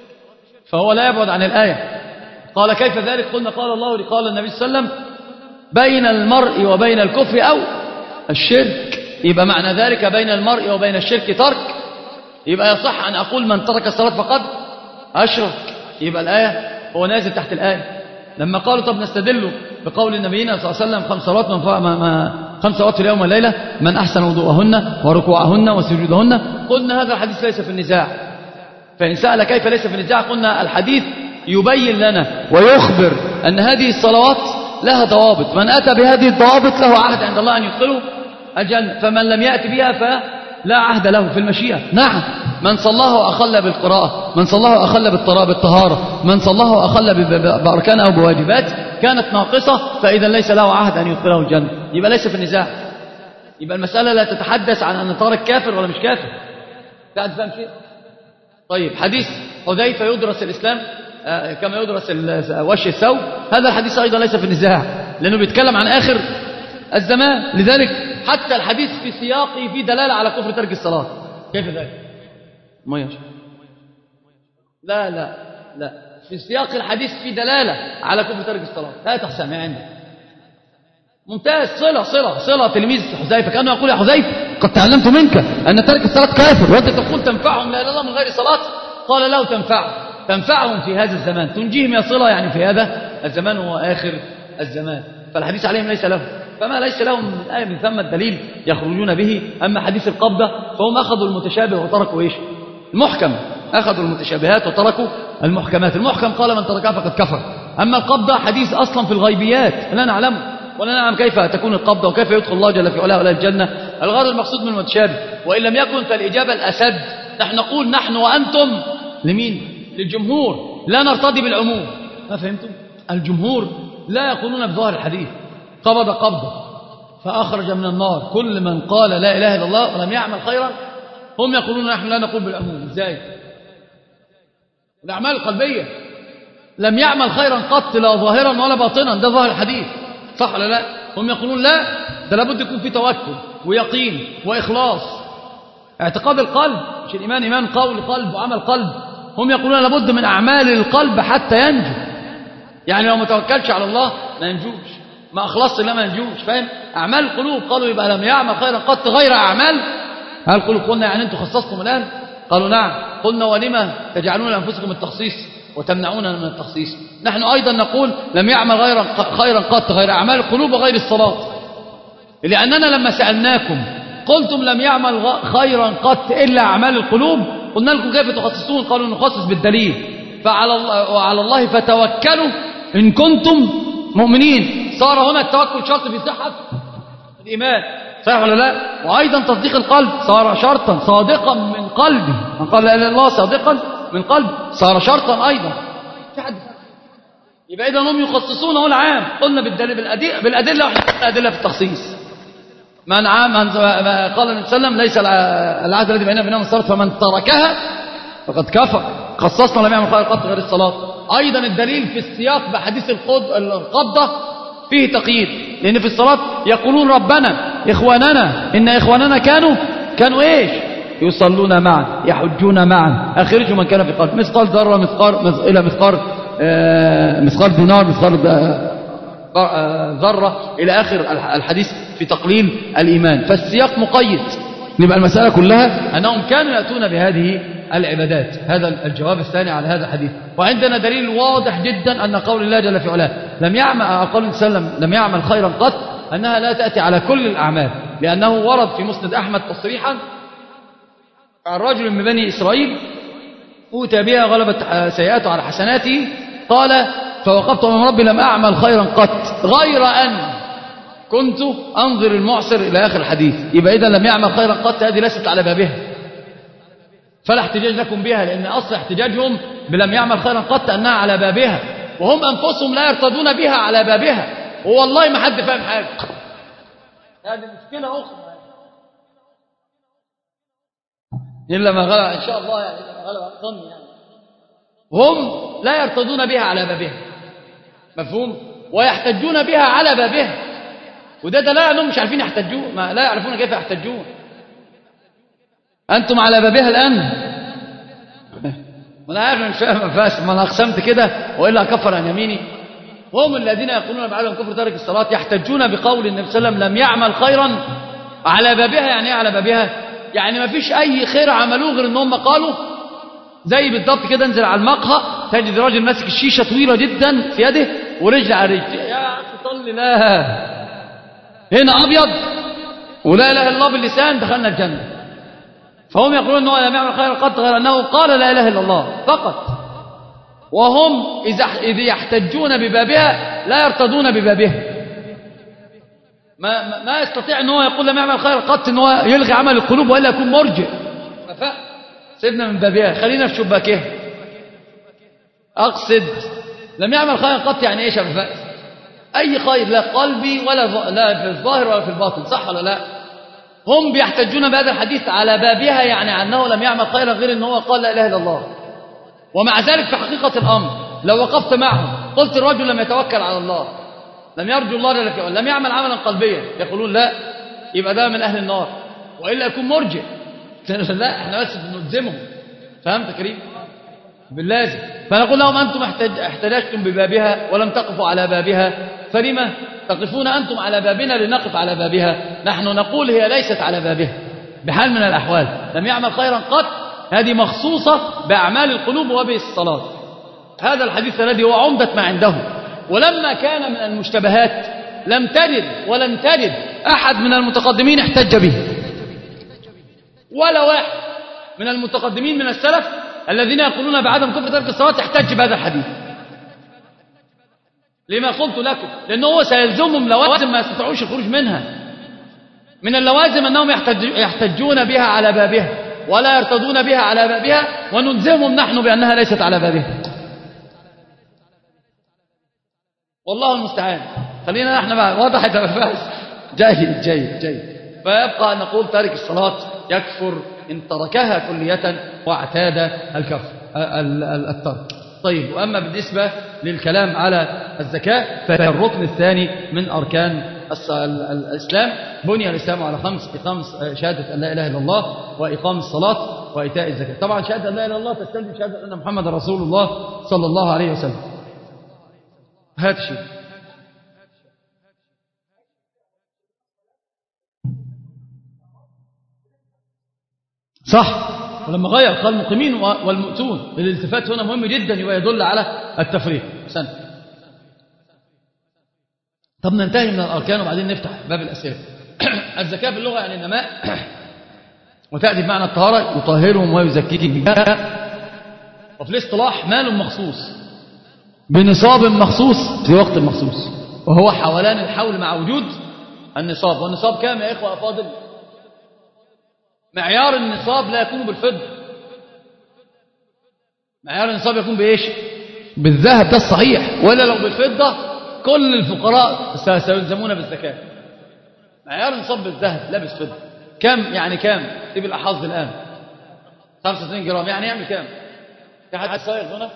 [SPEAKER 3] فهو لا يبعد عن الآية. قال كيف ذلك؟ قلنا قال الله قال النبي صلى الله عليه وسلم بين المرء وبين الكفر أو الشرك، يبقى معنى ذلك بين المرء وبين الشرك ترك، يبقى يصح أن أقول من ترك الصلاة فقد أشرك. يبقى الآية هو نازل تحت الآية. لما قالوا طب نستدل بقول نبينا صلى الله عليه وسلم خمس صلوات من ما ما خمس صلوات في اليوم والليلة من أحسن وضوءهن وركوعهن وسجودهن، قلنا هذا الحديث ليس في النزاع. فإن سأل كيف ليس في النزاع قلنا الحديث يبين لنا ويخبر أن هذه الصلوات لها ضوابط، من أتى بهذه الضوابط له عهد عند الله أن يدخله الجنة، فمن لم يأتي بها فلا عهد له في المشيئة. نعم من صلاه أخل بالقراءة، من صلاه أخل بالطهارة، من صلاه أخل بأركان أو بواجبات كانت ناقصة، فإذا ليس له عهد أن يدخله الجنة، يبقى ليس في النزاع. يبقى المسألة لا تتحدث عن أن تارك كافر ولا مش كافر. قاعد فاهم شيء؟ طيب حديث حذيفة يدرس الإسلام كما يدرس وش الثوب، هذا الحديث أيضا ليس في النزاع لأنه بيتكلم عن آخر الزمان. لذلك حتى الحديث في سياقه في دلالة على كفر ترك الصلاة. كيف ذلك؟ ما يشاء. لا لا لا في سياق الحديث في دلالة على كفر ترك الصلاة. هات حسام عندك ممتاز. صلة صلة صلة تلميذ حذيفة كأنه يقول يا حذيفة قد تعلمت منك أن ترك الصلاة كافر وأنت تقول تنفعهم لا إله إلا الله من غير صلاة. قال له تنفعهم تنفعهم في هذا الزمان، تنجيهم يا صلة يعني في هذا الزمان هو آخر الزمان. فالحديث عليهم ليس له، فما ليس لهم من الآية من ثم الدليل يخرجون به. أما حديث القبضة فهم أخذوا المتشابه وتركوا إيش؟ المحكم. أخذوا المتشابهات وتركوا المحكمات. المحكم قال من تركها فقد كفر. أما القبضة حديث أصلا في الغيبيات لا نعلمه ولا نعلم كيف تكون القبضة وكيف يدخل الله جل في علاه ولا الجنة. الغرض المقصود من المتشابه، وإن لم يكن فالإجابة الأسد نحن نقول نحن وأنتم لمين؟ للجمهور، لا نرتضي بالعموم. ما فهمتم؟ الجمهور لا يقولون بظاهر الحديث قبض قبضة فأخرج من النار كل من قال لا إله إلا الله ولم يعمل خيرا. هم يقولون نحن لا نقول بالعموم. إزاي؟ الأعمال القلبية لم يعمل خيرا قط لا ظاهرا ولا باطنا، ده ظاهر الحديث، صح ولا لا؟ هم يقولون لا، ده لابد يكون في توكل ويقين وإخلاص، اعتقاد القلب، مش الإيمان إيمان قول قلب وعمل قلب. هم يقولون لابد من أعمال القلب حتى ينجو، يعني لو ما توكلش على الله ما ينجوش، ما أخلص لا ما ينجوش، فاهم؟ أعمال القلوب. قالوا يبقى لم يعمل خيرا قط غير أعمال هل قلوا قلنا يعني أنتم خصصتم الآن؟ قالوا نعم. قلنا ولما تجعلون لأنفسكم التخصيص وتمنعوننا من التخصيص؟ نحن أيضا نقول لم يعمل غير خيرا قط غير أعمال القلوب وغير الصلاة، لأننا لما سألناكم قلتم لم يعمل خيرا قط إلا أعمال القلوب، قلنا لكم كيف تخصصون؟ قالوا نخصص بالدليل، فعلى الله وعلى الله فتوكلوا إن كنتم مؤمنين. صار هنا التوكل شرط في صحة الإيمان، صحيح ولا لا؟ وأيضا تصديق القلب صار شرطا صادقا من قلبه، من قال لا إله إلا الله صادقا من قلب صار شرطا أيضا. في حد يبقى إذا هم يخصصونه العام، قلنا بالدليل بالأدلة, بالأدلة وإحنا أدلة في التخصيص. من عام من قال النبي صلى الله عليه وسلم ليس العهد الذي بيننا وبينهم الصلاة فمن تركها فقد كفر. خصصنا لم يعمل خير قط غير الصلاة. أيضا الدليل في السياق بحديث القبضة فيه تقييد، لأن في الصلاة يقولون ربنا إخواننا إن إخواننا كانوا كانوا إيش؟ يصلون معا يحجون معا أخرجوا من كان في قلب مثقال ذرة مثقال إلى مثقال آه مثقال دينار مثقال ذرة إلى آخر الحديث في تقليل الإيمان. فالسياق مقيد، يبقى المسألة كلها أنهم كانوا يأتون بهذه العبادات. هذا الجواب الثاني على هذا الحديث. وعندنا دليل واضح جدا أن قول الله جل في علاه لم يعمل قول وسلم لم يعمل خيرا قط أنها لا تأتي على كل الأعمال، لأنه ورد في مسند أحمد تصريحا عن رجل من بني إسرائيل أوتى بها غلبت سيئاته على حسناته، قال فوقفت من ربي لم أعمل خيرا قط غير أن كنت أنظر المعسر إلى آخر الحديث. يبقى إذا لم يعمل خيرا قط هذه ليست على بابها، فلا احتجاج لكم بها، لأن أصل احتجاجهم بلم يعمل خيرا قط أنها على بابها، وهم أنفسهم لا يرتضون بها على بابها، والله ما حد فاهم حاجة. هذه مشكلة أخرى إلا ما غلب إن شاء الله، يعني إلا ما غلب ظني يعني. هم لا يرتضون بها على بابها، مفهوم؟ ويحتجون بها على بابها، وده دلالة أنهم مش عارفين يحتجون، ما لا يعرفون كيف يحتجون. أنتم على بابها الآن؟ ما أنا عارف مش فاهم، ما فاش، ما أنا أقسمت كده وإلا أكفر عن يميني. هم الذين يقولون بعدهم كفر تارك الصلاة يحتجون بقول النبي صلى الله عليه وسلم لم يعمل خيرا على بابها. يعني إيه على بابها؟ يعني ما فيش أي خير عملوه غير إن هم قالوا زي بالضبط كده. انزل على المقهى تجد راجل ماسك الشيشة طويلة جدا في يده ورجل على رجل، يا أخي صلي لا هنا أبيض ولا إله إلا الله باللسان دخلنا الجنة. فهم يقولون أنه لم يعمل خيرا قط غير أنه قال لا إله إلا الله فقط، وهم إذا يحتجون ببابها لا يرتضون ببابها. ما, ما يستطيع أنه يقول لم يعمل خيرا قط أنه يلغي عمل القلوب وإلا يكون مرجئ. سيبنا من بابها، خلينا في شباكها. أقصد لم يعمل خيرا قط يعني إيش يا رفاق؟ أي خير، لا قلبي ولا لا في الظاهر ولا في الباطن، صح ولا لا؟ هم بيحتجون بهذا الحديث على بابها، يعني أنه لم يعمل خيرا غير أنه قال لا إله إلا الله. ومع ذلك في حقيقة الأمر لو وقفت معهم قلت الرجل لم يتوكل على الله، لم يرجو الله جل في علاه، لم يعمل عملا قلبيا، يقولون لا يبقى ده من أهل النار وإلا يكون مرجئ. لا احنا بس بنلزمهم، فهمت كريم؟ باللازم. فنقول لهم أنتم احتجتم ببابها ولم تقفوا على بابها، فلما تقفون أنتم على بابنا لنقف على بابها؟ نحن نقول هي ليست على بابها بحال من الأحوال. لم يعمل خيرا قط هذه مخصوصة بأعمال القلوب وبالصلاة. هذا الحديث الذي هو عمدة ما عنده. ولما كان من المشتبهات لم تجد ولن تجد أحد من المتقدمين احتج به، ولا واحد من المتقدمين من السلف الذين يقولون بعدم كفر ترك الصلاة يحتج بهذا الحديث. لما قلت لكم، لأنه هو سيلزمهم لوازم ما يستطيعوش الخروج منها. من اللوازم أنهم يحتج يحتجون بها على بابها، ولا يرتدون بها على بابها ونلزمهم نحن بأنها ليست على بابها. والله المستعان. خلينا نحن بقى وضحت الفاس. جيد جيد جيد. فيبقى أن نقول تارك الصلاة يكفر إن تركها كلية واعتاد الكفر الترك. طيب، وأما بالنسبة للكلام على الزكاة فالركن الثاني من أركان الإسلام. بني الإسلام على خمس: إقام شهادة أن لا إله إلا الله، وإقام الصلاة، وإيتاء الزكاة. طبعا شهادة أن لا إله إلا الله تستلزم شهادة أن محمد رسول الله صلى الله عليه وسلم. هذا شيء. صح. ولما غير قال المقيمين والمؤتون، الالتفات هنا مهم جدا ويدل على التفريق. سنة. طب ننتهي من الأركان وبعدين نفتح باب الأسئلة. الزكاة باللغة يعني النماء، وتأتي بمعنى الطهارة، يطهرهم ويزكيهم بها. وفي الاصطلاح مال مخصوص بنصاب مخصوص في وقت مخصوص، وهو حولان الحول مع وجود النصاب. والنصاب كام يا إخوة أفاضل؟ معيار النصاب لا يكون بالفضة، معيار النصاب يكون بإيش؟ بالذهب، ده الصحيح. ولا لو بالفضة كل الفقراء سيلزمون بالزكاة. معيار النصاب بالذهب لا بالفضة. كم يعني كام؟ تبي الأحظ الآن خمسة وعشرين جرام يعني يعمل كام؟ في حد صاير هنا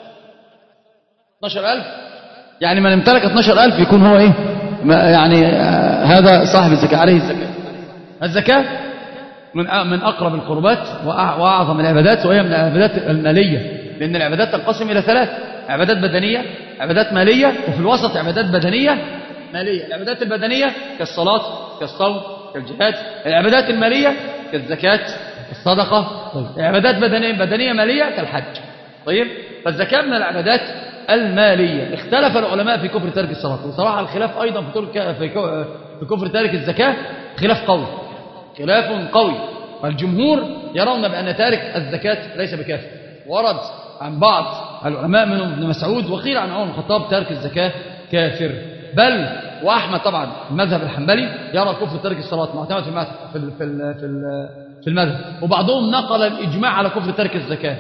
[SPEAKER 3] اثناشر ألف، يعني من امتلك اثناشر ألف يكون هو ايه يعني آه هذا صاحب الزكاة، عليه الزكاة. الزكاة من من أقرب القربات وأعظم العبادات، وهي من العبادات المالية، لأن العبادات تنقسم إلى ثلاث: عبادات بدنية، عبادات مالية، وفي الوسط عبادات بدنية مالية. العبادات البدنية كالصلاة، كالصوم، كالجهاد. العبادات المالية كالزكاة، كالصدقة. طيب. العبادات بدنية بدنية مالية كالحج. طيب. فالزكاة من العبادات المالية. اختلف العلماء في كفر تارك الصلاة، وصراحة الخلاف أيضا في في كفر تارك الزكاة خلاف قوي، خلاف قوي. والجمهور يرون بأن تارك الزكاة ليس بكافر. ورد عن بعض العلماء منهم ابن مسعود، وقيل عن عمر بن الخطاب تارك الزكاة كافر. بل وأحمد طبعا المذهب الحنبلي يرى كفر تارك الصلاة معتمد في في في المذهب. وبعضهم نقل الإجماع على كفر تارك الزكاة،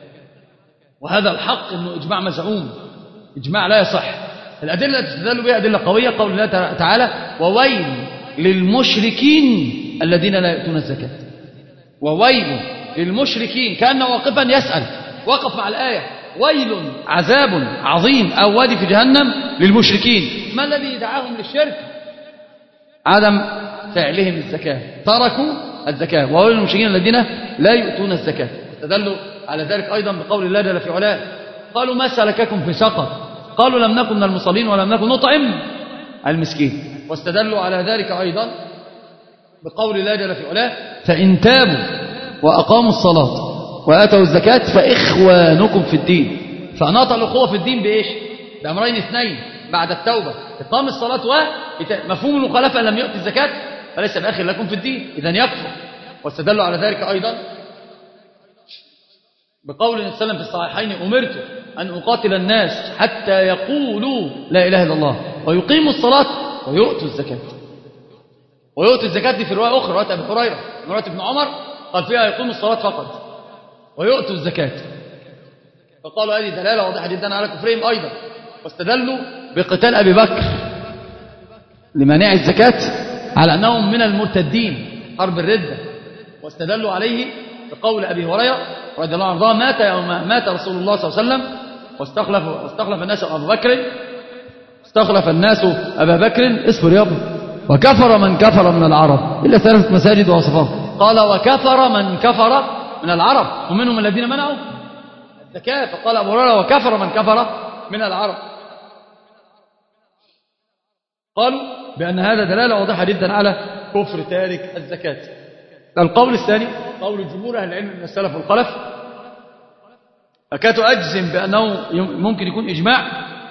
[SPEAKER 3] وهذا الحق انه اجماع مزعوم، اجماع لا يصح. الادله التي تدل بها ادله قويه، قول الله تعالى: وويل للمشركين الذين لا يؤتون الزكاه. وويل للمشركين، كان واقفا يسال، وقف مع الايه: ويل عذاب عظيم او وادي في جهنم للمشركين. ما الذي دعاهم للشرك؟ عدم فعلهم الزكاه، تركوا الزكاه. وويل للمشركين الذين لا يؤتون الزكاه. استدلوا على ذلك أيضا بقول الله جل في علاه: قالوا ما سلككم في سقر؟ قالوا لم نكن من المصلين ولم نكن نطعم المسكين. واستدلوا على ذلك أيضا بقول الله جل في علاه: فإن تابوا وأقاموا الصلاة وآتوا الزكاة فإخوانكم في الدين. فناط الأخوة في الدين بإيش؟ بأمرين اثنين بعد التوبة: إقام الصلاة ومفهوم المخالفة لم يؤتي الزكاة فليس بأخ لكم في الدين، إذن يكفر. واستدلوا على ذلك أيضا بقول النبي صلى الله عليه وسلم في الصحيحين: أمرت أن أقاتل الناس حتى يقولوا لا إله إلا الله ويقيموا الصلاة ويؤتوا الزكاة. ويؤتوا الزكاة دي في رواية أخرى، رواية أبي هريرة، رواية ابن عمر قال فيها: يقيموا الصلاة فقط ويؤتوا الزكاة. فقالوا هذه دلالة واضحة جدا على كفرهم أيضا. واستدلوا بقتال أبي بكر لمانع الزكاة على أنهم من المرتدين، حرب الردة. واستدلوا عليه بقول أبي هريرة رضي الله عنه: مات يوم مات رسول الله صلى الله عليه وسلم واستخلف واستخلف الناس أبا بكر استخلف الناس أبا بكر اصبر يابا وكفر من كفر من العرب إلا ثلاثة مساجد ووصفهم. قال: وكفر من كفر من العرب ومنهم الذين منعوا الزكاة. فقال أبو هريرة: وكفر من كفر من العرب. قالوا بأن هذا دلالة واضحة جدا على كفر تارك الزكاة. القول الثاني قول الجمهور أهل العلم من السلف والخلف، أكاد أجزم بأنه ممكن يكون إجماع،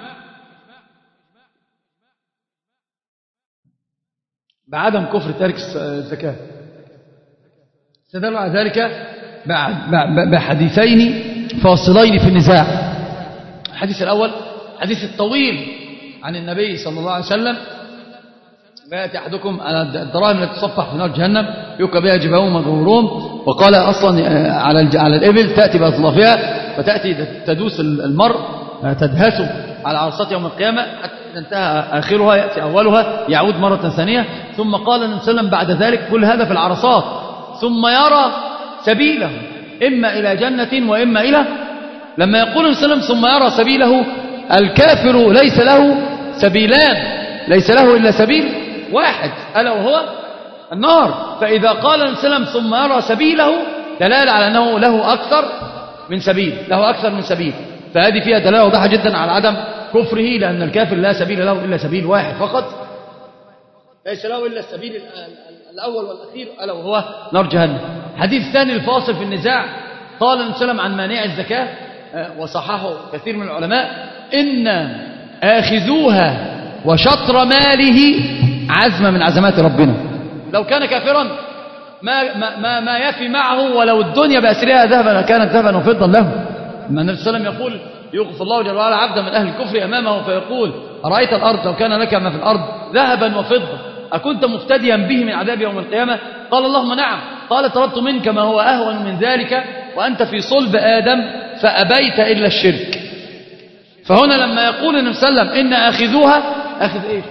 [SPEAKER 3] بعدم كفر تارك الزكاة. استدلوا على ذلك بحديثين فاصلين في النزاع. الحديث الأول حديث الطويل عن النبي صلى الله عليه وسلم ما يأتي أحدكم على الدراهم التي تصفح في نار جهنم يوكى بها جباههم وظهورهم. وقال أصلا على على الإبل تأتي بأظلافها فتأتي تدوس المرء تدهسه على عرصات يوم القيامة حتى إذا انتهى آخرها يأتي أولها يعود مرة ثانية. ثم قال النبي صلى الله عليه وسلم بعد ذلك كل هذا في العرصات ثم يرى سبيله إما إلى جنة وإما إلى، لما يقول النبي صلى الله عليه وسلم ثم يرى سبيله، الكافر ليس له سبيلان، ليس له إلا سبيل واحد ألا وهو النار. فإذا قال النبي صلى الله عليه وسلم ثم يرى سبيله دلالة على أنه له أكثر من سبيل، له أكثر من سبيل. فهذه فيها دلالة واضحة جدا على عدم كفره، لأن الكافر لا سبيل له إلا سبيل واحد فقط، ليس له إلا السبيل الأول والأخير ألا وهو نار جهنم. حديث ثاني الفاصل في النزاع، قال النبي صلى الله عليه وسلم عن مانع الزكاة وصححه كثير من العلماء: إن آخذوها وشطر ماله عزم من عزمات ربنا. لو كان كافرا ما, ما, ما يفي معه ولو الدنيا بأسرها ذهبا كانت ذهبا وفضا له. لما النبي صلى الله عليه وسلم يقول يوقف الله جل وعلا عبدا من أهل الكفر أمامه فيقول: أرأيت الأرض لو كان لك ما في الأرض ذهبا وفضة أكنت مفتديا به من عذاب يوم القيامة؟ قال: اللهم نعم. قال: طلبت منك ما هو أهون من ذلك وأنت في صلب آدم فأبيت إلا الشرك. فهنا لما يقول النبي صلى الله عليه وسلم إن آخذوها، أخذ إيه؟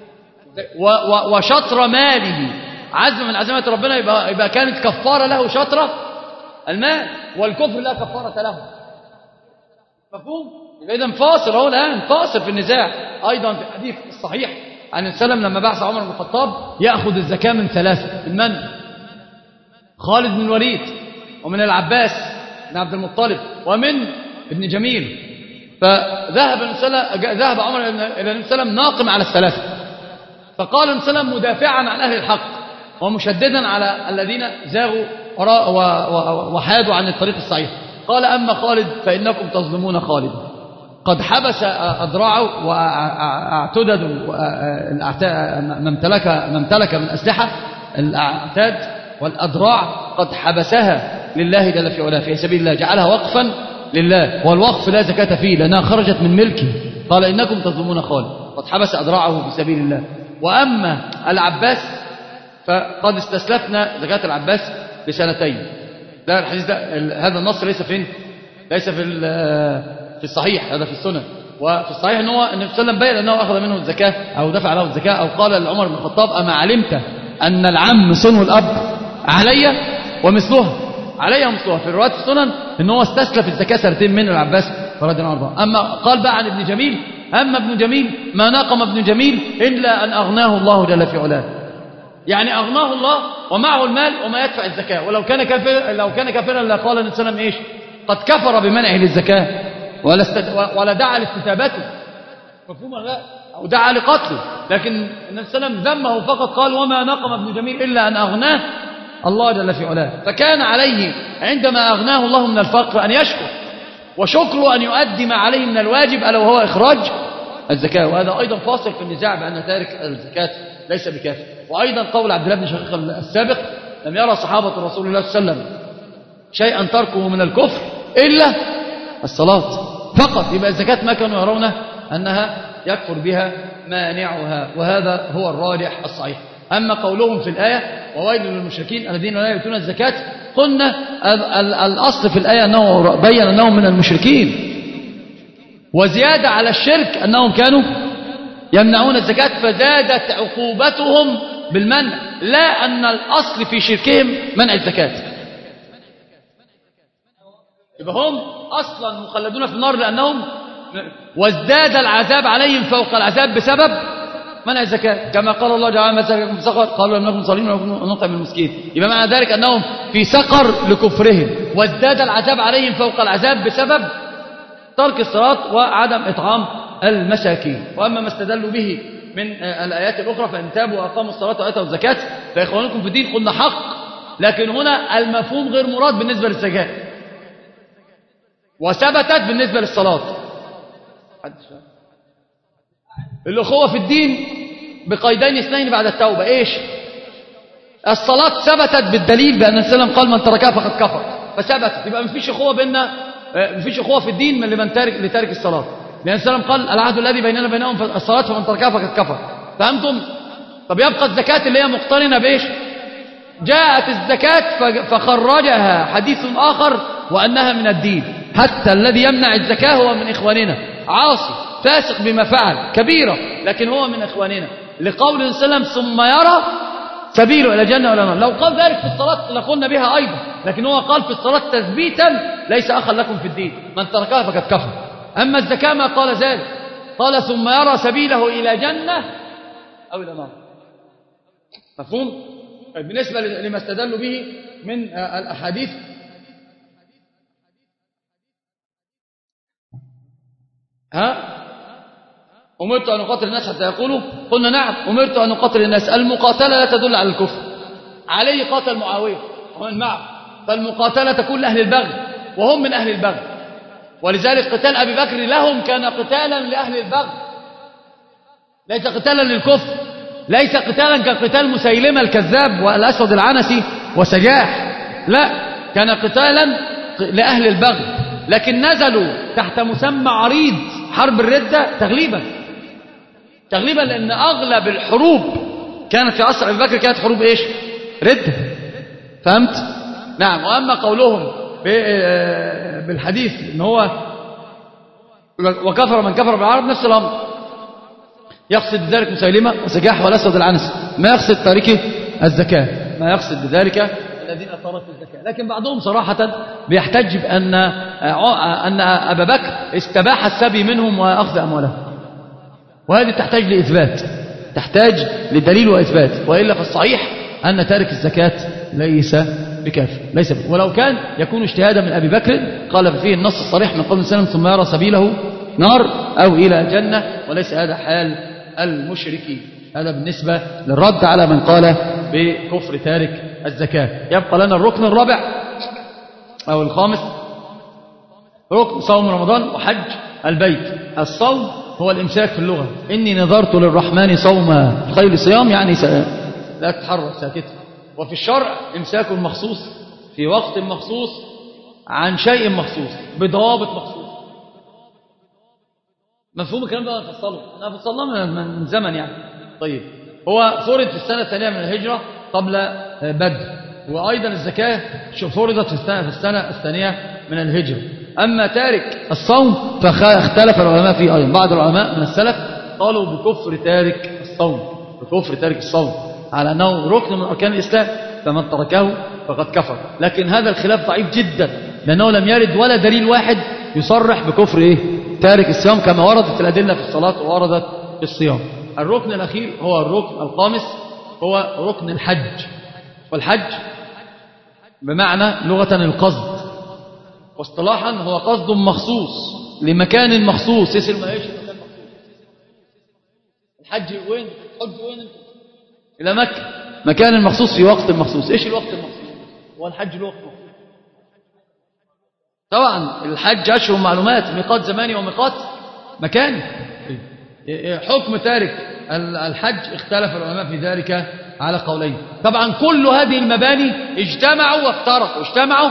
[SPEAKER 3] وشطر ماله عزم من عزمات ربنا، يبقى, يبقى كانت كفارة له شطرة المال، والكفر لا كفارة له. مفهوم؟ يبقى إذن فاصل هو الآن، فاصل في النزاع. أيضا في الحديث الصحيح عن النبي صلى الله عليه وسلم لما بعث عمر بن الخطاب يأخذ الزكاة من ثلاثة: من؟ خالد بن الوليد، ومن العباس بن عبد المطلب، ومن ابن جميل. فذهب ذهب عمر إلى النبي صلى الله عليه وسلم ناقم على الثلاثة، فقال النبي صلى الله عليه وسلم مدافعا عن أهل الحق ومشددا على الذين زاغوا وحادوا عن الطريق الصحيح، قال: أما خالد فإنكم تظلمون خالد، قد حبس أذراعه واعتدد ما امتلك ما امتلك من أسلحة، الأعتاد والأذراع قد حبسها لله جل في علاه في سبيل الله، جعلها وقفا لله، والوقف لا زكاة فيه لأنها خرجت من ملكه. قال: إنكم تظلمون خالد، قد حبس أذراعه في سبيل الله. وأما العباس فقد استسلفنا زكاة العباس بسنتين. لا، الحديث ده هذا النص ليس فين؟ ليس في في الصحيح، هذا في السنن. وفي الصحيح ان هو النبي صلى الله عليه وسلم بين انه اخذ منه الزكاه او دفع له الزكاه، او قال لعمر بن الخطاب: اما علمت ان العم صنه الاب علي ومثلها، علي ومثلها. في روايه السنن ان هو استسلف الزكاه سنتين من العباس رضي الله عنه. اما قال بقى عن ابن جميل: اما ابن جميل ما ناقم ابن جميل الا ان اغناه الله جل في علاه، يعني اغناه الله ومعه المال وما يدفع الزكاه. ولو كان كافر لو كان كافرا لقال النبي صلى الله عليه وسلم ايش؟ قد كفر بمنعه للزكاه ولا است... ولا دعا لاستتابته، مفهوم ولا لا؟ او دعا لقتله. لكن النبي صلى الله عليه وسلم ذمه فقط، قال: وما نقم ابن جميل الا ان اغناه الله جل في علاه. فكان عليه عندما اغناه الله من الفقر ان يشكر، وشكره ان يؤدي ما عليه من الواجب الا وهو اخراج الزكاه. وهذا ايضا فاصل في النزاع بان تارك الزكاه ليس بكافر. وايضا قول عبد الله بن شقيق السابق: لم يرى صحابه رسول الله صلى الله عليه وسلم شيئا تركه من الكفر الا الصلاة فقط. يبقى الزكاة ما كانوا يرون أنها يكفر بها مانعها، وهذا هو الراجح الصحيح. أما قولهم في الآية: وويل للمشركين الذين لا يؤتون الزكاة، قلنا الأصل في الآية أنه بين أنهم من المشركين، وزيادة على الشرك أنهم كانوا يمنعون الزكاة، فزادت عقوبتهم بالمنع، لا أن الأصل في شركهم منع الزكاة. يبقى هم أصلا مخلدون في النار لأنهم، وازداد العذاب عليهم فوق العذاب بسبب منع الزكاة، كما قال الله تعالى: ما سلككم في سقر؟ قالوا لم نكن صالحين ولم نكن نطعم المسكين. يبقى معنى ذلك أنهم في سقر لكفرهم، وازداد العذاب عليهم فوق العذاب بسبب ترك الصلاة وعدم إطعام المساكين. وأما ما استدلوا به من الآيات الأخرى فإن تابوا وأقاموا الصلاة وآتوا الزكاة فإخوانكم في الدين، قلنا حق، لكن هنا المفهوم غير مراد بالنسبة للزكاة، وثبتت بالنسبة للصلاة. الأخوة في الدين بقيدين اثنين بعد التوبة. إيش؟ الصلاة ثبتت بالدليل بأن النبي صلى الله عليه وسلم قال: من تركها فقد كفر، فثبتت. يبقى مفيش أخوة بيننا، مفيش أخوة في الدين من لمن تارك لتارك الصلاة، لأن النبي صلى الله عليه وسلم قال: العهد الذي بيننا بينهم الصلاة فمن تركها فقد كفر. فهمتم؟ طب يبقى الزكاة اللي هي مقترنة بإيش؟ جاءت الزكاة فخرجها حديث آخر وأنها من الدين. حتى الذي يمنع الزكاة هو من إخواننا، عاصي فاسق بما فعل كبيرة، لكن هو من إخواننا، لقول صلى الله عليه وسلم ثم يرى سبيله إلى جنة ولا نار. لو قال ذلك في الصلاة لقلنا بها أيضا، لكن هو قال في الصلاة تثبيتا ليس أخا لكم في الدين، من تركها فقد كفر. أما الزكاة ما قال ذلك، قال ثم يرى سبيله إلى جنة أو إلى نار. مفهوم؟ بالنسبة لما استدلوا به من الأحاديث، ها أمرت أن أقاتل الناس حتى يقولوا، قلنا نعم أمرت أن أقاتل الناس. المقاتلة لا تدل على الكفر. علي قاتل معاوية ومن معه، فالمقاتلة تكون لأهل البغي وهم من أهل البغي، ولذلك قتال أبي بكر لهم كان قتالا لأهل البغي، ليس قتالا للكفر، ليس قتالا كقتال مسيلمة الكذاب والأسود العنسي وسجاح، لا، كان قتالا لأهل البغي، لكن نزلوا تحت مسمى عريض حرب الردة تغليبا تغليبا لأن أغلب الحروب كانت في عصر أبي بكر كانت حروب إيش؟ ردة. فهمت؟ نعم. وأما قولهم بالحديث إن هو وكفر من كفر بالعرب نفس الأمر، يقصد بذلك مسيلمة وسجاح والأسود العنسي، ما يقصد تاركه الزكاة، ما يقصد بذلك الذين تركوا الزكاة. لكن بعضهم صراحة بيحتج بأن أن أبا بكر استباح السبي منهم وأخذ أموالهم، وهذه تحتاج لإثبات، تحتاج لدليل وإثبات، وإلا فالصحيح أن تارك الزكاة ليس بكافر، ليس بكافر. ولو كان يكون اجتهادا من أبي بكر، قال فيه النص الصريح من قول سلم ثم يرى سبيله نار أو إلى جنة، وليس هذا حال المشركين. هذا بالنسبة للرد على من قال بكفر تارك الزكاة. يبقى لنا الركن الرابع أو الخامس، ركن صوم رمضان وحج البيت. الصوم هو الإمساك في اللغة، إني نذرت للرحمن صوما، خير صيام يعني لا تتحرك ساكتا. وفي الشرع إمساك مخصوص في وقت مخصوص عن شيء مخصوص بضوابط مخصوص. مفهوم الكلام ده؟ أنا أفصله أنا أفصله من زمن يعني. طيب، هو فرض في السنة الثانية من الهجرة قبل بدر، وأيضا الزكاة فرضت في السنة, في السنة الثانية من الهجرة. أما تارك الصوم فاختلف العلماء فيه أيضا. بعض العلماء من السلف قالوا بكفر تارك الصوم، بكفر تارك الصوم على أنه ركن من أركان الإسلام، فمن تركه فقد كفر. لكن هذا الخلاف ضعيف جدا، لأنه لم يرد ولا دليل واحد يصرح بكفر إيه؟ تارك الصيام، كما وردت الأدلة في الصلاة ووردت في الصيام. الركن الأخير هو الركن الخامس، هو ركن الحج. والحج بمعنى لغة القصد، واصطلاحا هو قصد مخصوص لمكان مخصوص. اسم ما ايش المكان مخصوص؟ الحج وين؟ الحج وين انت؟ إلى مكة، مكان مخصوص في وقت مخصوص. ايش الوقت المخصوص؟ هو الحج له وقت مخصوص. طبعا الحج أشهر معلومات، ميقات زماني وميقات مكاني. حكم تارك الحج اختلف العلماء في ذلك على قولين. طبعا كل هذه المباني اجتمعوا وافترقوا، اجتمعوا.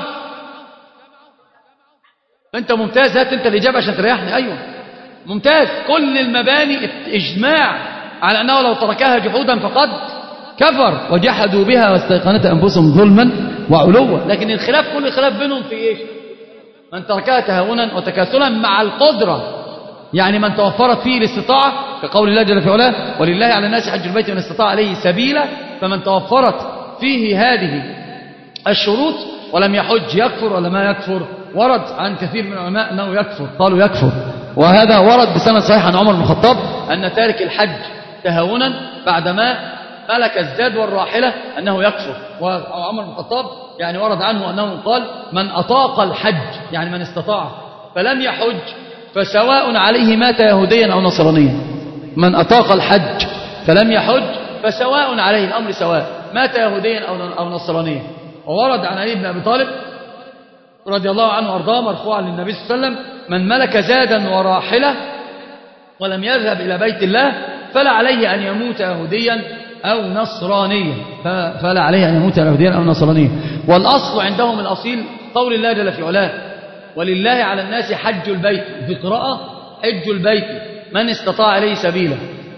[SPEAKER 3] انت ممتاز، هات انت الإجابة عشان تريحني. ايوه ممتاز. كل المباني اجماع على أنه لو تركها جحودا فقد كفر، وجحدوا بها واستيقنتها أنفسهم ظلما وعلوا. لكن الخلاف كل الخلاف بينهم في ايش؟ من تركها تهاونا وتكاسلا مع القدرة، يعني من توفرت فيه الاستطاعة، كقول الله جل في علاه ولله على الناس حج البيت من استطاع عليه سبيلا. فمن توفرت فيه هذه الشروط ولم يحج يكفر ولا ما يكفر؟ ورد عن كثير من العلماء أنه يكفر، قالوا يكفر. وهذا ورد بسند صحيح عن عمر بن الخطاب أن تارك الحج تهاونا بعدما ملك الزاد والراحلة أنه يكفر. وعمر بن الخطاب يعني ورد عنه أنه قال من أطاق الحج، يعني من استطاع، فلم يحج فسواء عليه مات يهوديا أو نصرانيا. من أطاق الحج فلم يحج فسواء عليه، الأمر سواء، مات يهوديا أو نصرانيا. وورد عن علي بن أبي طالب رضي الله عنه وأرضاه مرفوعا للنبي صلى الله عليه وسلم من ملك زادا وراحلة ولم يذهب إلى بيت الله فلا عليه أن يموت يهوديا أو نصرانيا، فلا عليه أن يموت يهوديا أو نصرانيا. والأصل عندهم الأصيل قول الله جل في علاه ولله على الناس حج البيت، في قراءة حج البيت من استطاع عليه سبيلا.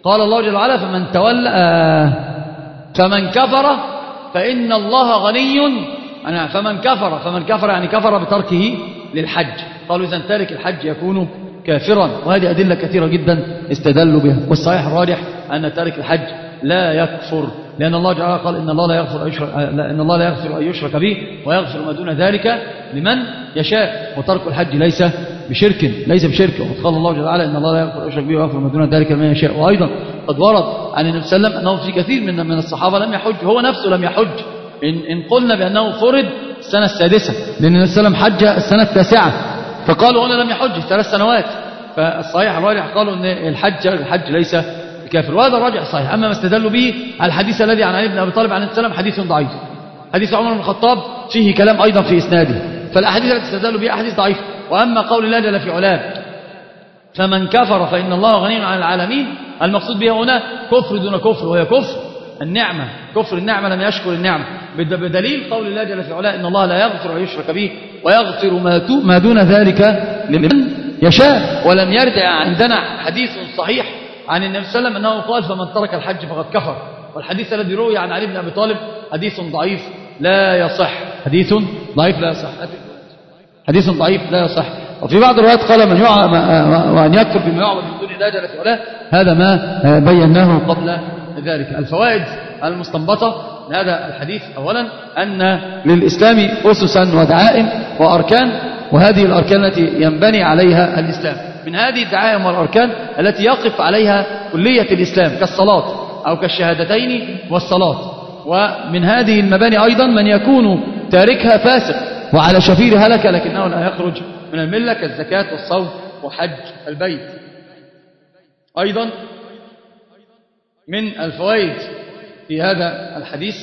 [SPEAKER 3] قال الله جل وعلا فمن تولى آه فمن كفر فإن الله غني أنا فمن كفر فمن كفر يعني كفر بتركه للحج. قالوا إذن تارك الحج يكون كافرا، وهذه أدلة كثيرة جدا استدلوا بها. والصحيح الراجح أن تارك الحج لا يكفر، لأن الله جل وعلا قال إن الله لا يغفر أن يشرك إن الله لا يغفر أن يشرك به ويغفر ما دون ذلك لمن يشاء. وترك الحج ليس بشرك ليس بشرك وقال الله جل وعلا إن الله لا يغفر أن يشرك به ويغفر ما دون ذلك لمن يشاء. وأيضا قد ورد عن النبي صلى الله عليه وسلم أنه في كثير من من الصحابة لم يحج، هو نفسه لم يحج، إن, إن قلنا بأنه فرض السنة السادسة، لأن النبي صلى الله عليه وسلم حج السنة التاسعة، فقالوا هنا لم يحج ثلاث سنوات. فالصحيح الراجح قالوا أن الحج الحج ليس كافر، وهذا الراجح صحيح. أما ما استدلوا به الحديث الذي عن علي بن أبي طالب عن النبي صلى الله عليه وسلم حديث ضعيف. حديث عمر بن الخطاب فيه كلام أيضا في إسناده، فالأحاديث التي استدلوا بها أحاديث ضعيفة. وأما قول الله جل في علاه فمن كفر فإن الله غني عن العالمين، المقصود بها هنا كفر دون كفر، وهي كفر النعمة، كفر النعمة لم يشكر النعمة، بدليل قول الله جل في علاه إن الله لا يغفر أن يشرك به ويغفر ما دون ذلك لمن يشاء. ولم يرجع عندنا حديث صحيح عن النبي صلى الله عليه وسلم أنه قال فمن ترك الحج فقد كفر، والحديث الذي روي عن علي بن أبي طالب حديث ضعيف لا يصح، حديث ضعيف لا يصح حديث ضعيف لا يصح. وفي بعض الروايات قال من يعبد وأن يكفر بما يعبد من دون الله جل في علاه، هذا ما بيناه قبل ذلك. الفوائد المستنبطة من هذا الحديث: أولا أن للإسلام أسسا ودعائم وأركان، وهذه الأركان التي ينبني عليها الإسلام. من هذه الدعائم والأركان التي يقف عليها كلية الإسلام كالصلاة أو كالشهادتين والصلاة. ومن هذه المباني أيضا من يكون تاركها فاسق وعلى شفير هلكة لكنه لا يخرج من الملة، كالزكاة والصوم وحج البيت. أيضا من الفوائد في هذا الحديث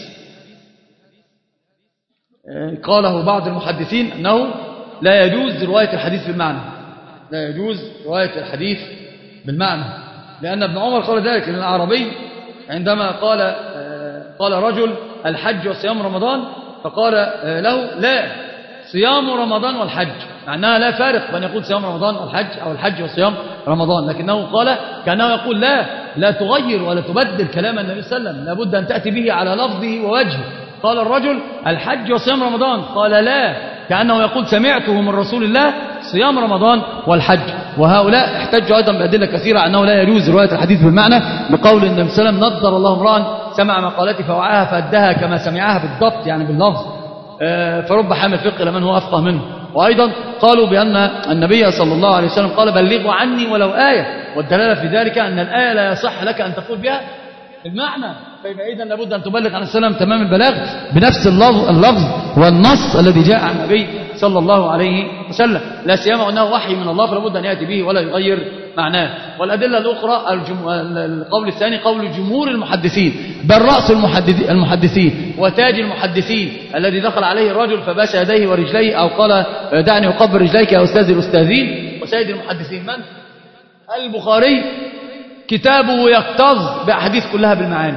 [SPEAKER 3] قاله بعض المحدثين أنه لا يجوز رواية الحديث بالمعنى، لا يجوز رواية الحديث بالمعنى، لأن ابن عمر قال ذلك للأعرابي عندما قال قال رجل الحج وصيام رمضان، فقال له لا، صيام رمضان والحج، معناها لا فارق بين يقول صيام رمضان والحج أو الحج وصيام رمضان، لكنه قال كأنه يقول لا لا تغير ولا تبدل كلام النبي صلى الله عليه وسلم، لابد أن تأتي به على لفظه ووجهه. قال الرجل الحج وصيام رمضان، قال لا، كأنه يقول سمعته من رسول الله صيام رمضان والحج. وهؤلاء احتجوا أيضا بأدلة كثيرة أنه لا يجوز رواية الحديث بالمعنى، بقول النبي صلى الله عليه وسلم نضر الله امرأ سمع مقالتي فوعاها فأدها كما سمعها بالضبط، يعني باللفظ، فرب حامل فقه لمن هو أفقه منه. وأيضا قالوا بأن النبي صلى الله عليه وسلم قال بلغوا عني ولو آية، والدلالة في ذلك أن الآية لا يصح لك أن تقول بها المعنى، فإذا إذن لابد أن تبلغ عن السلام تمام البلاغ بنفس اللفظ والنص الذي جاء عن النبي صلى الله عليه وسلم، لا سيما أنه وحي من الله فلابد أن يأتي به ولا يغير معناه. والأدلة الأخرى الجم... القول الثاني قول جمهور المحدثين، بل رأس المحدثين وتاج المحدثين الذي دخل عليه الرجل فباس يديه ورجليه أو قال دعني أقبل رجليك يا أستاذ الأستاذين، وسيد المحدثين من؟ البخاري، كتابه يكتظ بأحاديث كلها بالمعاني.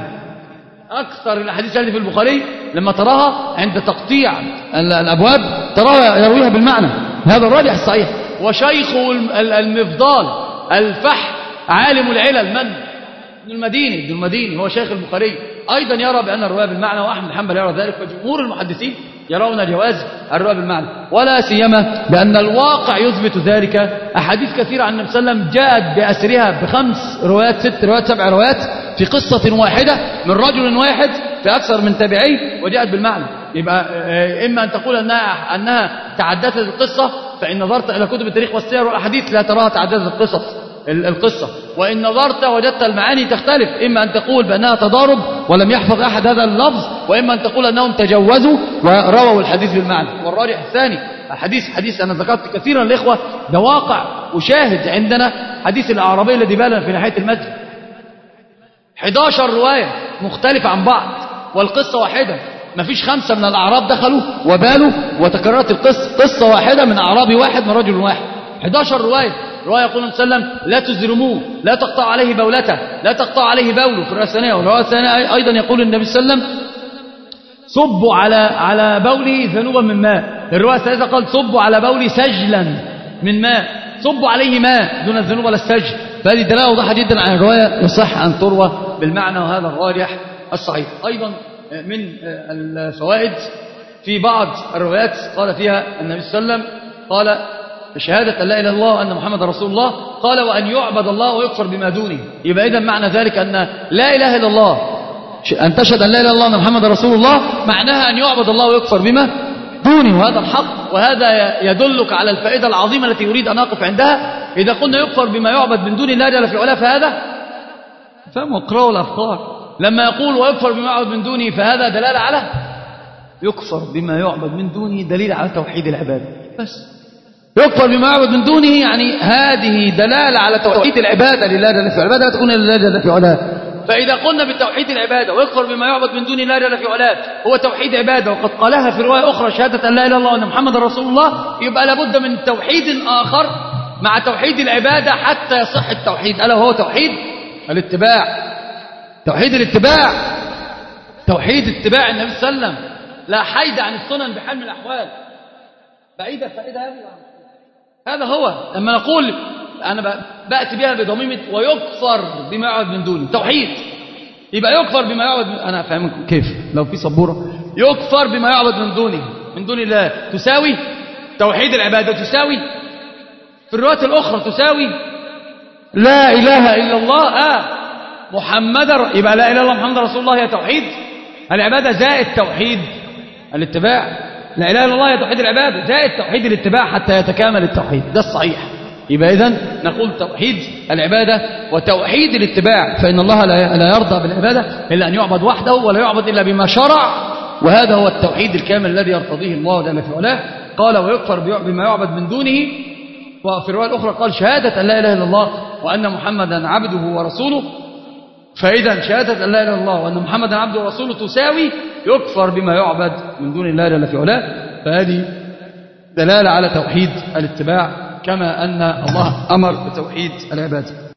[SPEAKER 3] أكثر الأحاديث التي في البخاري لما تراها عند تقطيع الأبواب تراها يرويها بالمعنى، هذا الراجح الصحيح. وشيخه المفضال الفح عالم العلل من؟ ابن المديني، ابن المديني هو شيخ البخاري، أيضا يرى بأن الرواية بالمعنى، وأحمد بن حنبل يرى ذلك، وجمهور المحدثين يرون جواز الرواية بالمعنى، ولا سيما لأن الواقع يثبت ذلك. أحاديث كثيرة عن النبي صلى الله عليه وسلم جاءت بأسرها بخمس روايات ست روايات سبع روايات في قصة واحدة من رجل واحد في أكثر من تابعين وجاءت بالمعنى. يبقى إما أن تقول أنها, أنها تعددت القصة، فإن نظرت إلى كتب التاريخ والسير والأحاديث لا تراها تعددت القصص القصة، وإن نظرت وجدت المعاني تختلف، إما أن تقول بأنها تضارب ولم يحفظ أحد هذا اللفظ، وإما أن تقول أنهم تجوزوا ورووا الحديث بالمعنى. والراجح الثاني الحديث حديث أنا ذكرت كثيرا الإخوة، ده واقع وشاهد عندنا، حديث الأعرابي الذي بال في ناحية المسجد، إحدى عشرة رواية مختلفة عن بعض والقصة واحدة، ما فيش خمسة من الأعراب دخلوا وبالوا وتكررت القصة، قصة واحدة من أعرابي واحد من رجل واحد، إحدى عشرة رواية. رواية يقول النبي صلى الله عليه وسلم لا تزرموه، لا تقطع عليه بولته، لا تقطع عليه بوله في الرواية الثانية. والرواية الثانية أيضا يقول النبي صلى الله عليه وسلم صبوا على على بوله ذنوبا من ماء، الرواية الثالثة قال صبوا على بوله سجلا من ماء، صبوا عليه ماء دون الذنوب ولا السجل. فهذه دلالة واضحة جدا على الرواية يصح أن تروى بالمعنى، وهذا الراجح الصحيح. أيضا من الفوائد في بعض الروايات قال فيها النبي صلى الله عليه وسلم قال شهادة أن لا إله إلا الله وأن محمد رسول الله، قال وأن يعبد الله ويكفر بما دونه. يبقى إذن معنى ذلك أن لا إله إلا الله، أن تشهد أن لا إله إلا الله وأن محمد رسول الله، معناها أن يعبد الله ويكفر بما دونه، وهذا الحق. وهذا يدلك على الفائدة العظيمة التي يريد أن أقف عندها. إذا قلنا يكفر بما يعبد من دون الله جل في علاه فهذا فهم اقرأوا الأفكار. لما يقول ويكفر بما يعبد من دونه فهذا دلالة على يكفر بما يعبد من دونه، دليل على توحيد العبادة. بس يكفر بما يعبد من دونه يعني هذه دلالة على توحيد العبادة لله جل في علاه، لا تكون لله جل في علاه. فإذا قلنا بتوحيد العبادة ويكفر بما يعبد من دون الله جل في علاه هو توحيد عبادة، وقد قالها في رواية أخرى شهادة أن لا إله إلا الله وأن محمد رسول الله، يبقى لابد من توحيد آخر مع توحيد العبادة حتى يصح التوحيد، ألا وهو توحيد الاتباع. توحيد الاتباع، توحيد اتباع النبي صلى الله عليه وسلم، لا حيد عن السنن بحال من الأحوال. بعيدة فائدة هذا هو. لما نقول أنا بأتي بها بضميمة ويكفر بما يعبد من دونه، توحيد. يبقى يكفر بما يعبد من... أنا أفهمكم كيف لو في صبورة. يكفر بما يعبد من دونه من دون الله تساوي توحيد العبادة، تساوي في الروايات الأخرى تساوي لا إله إلا الله آه محمد. يبقى لا إله إلا الله محمد رسول الله هي توحيد العبادة زائد توحيد الاتباع. لا إله إلا الله هي توحيد العبادة زائد توحيد الاتباع حتى يتكامل التوحيد، ده الصحيح. يبقى إذن نقول توحيد العبادة وتوحيد الاتباع، فإن الله لا يرضى بالعبادة إلا أن يعبد وحده، ولا يعبد إلا بما شرع، وهذا هو التوحيد الكامل الذي يرتضيه الله جل في علاه. قال ويكفر بما يعبد من دونه، وفي الرواية الأخرى قال شهادة أن لا إله إلا الله وأن محمدا عبده ورسوله. فإذا شهادة أن لا إله إلا الله وأن محمدا عبده ورسوله تساوي يكفر بما يعبد من دون الله جل في علاه. فهذه دلالة على توحيد الاتباع كما أن الله أمر بتوحيد العبادة.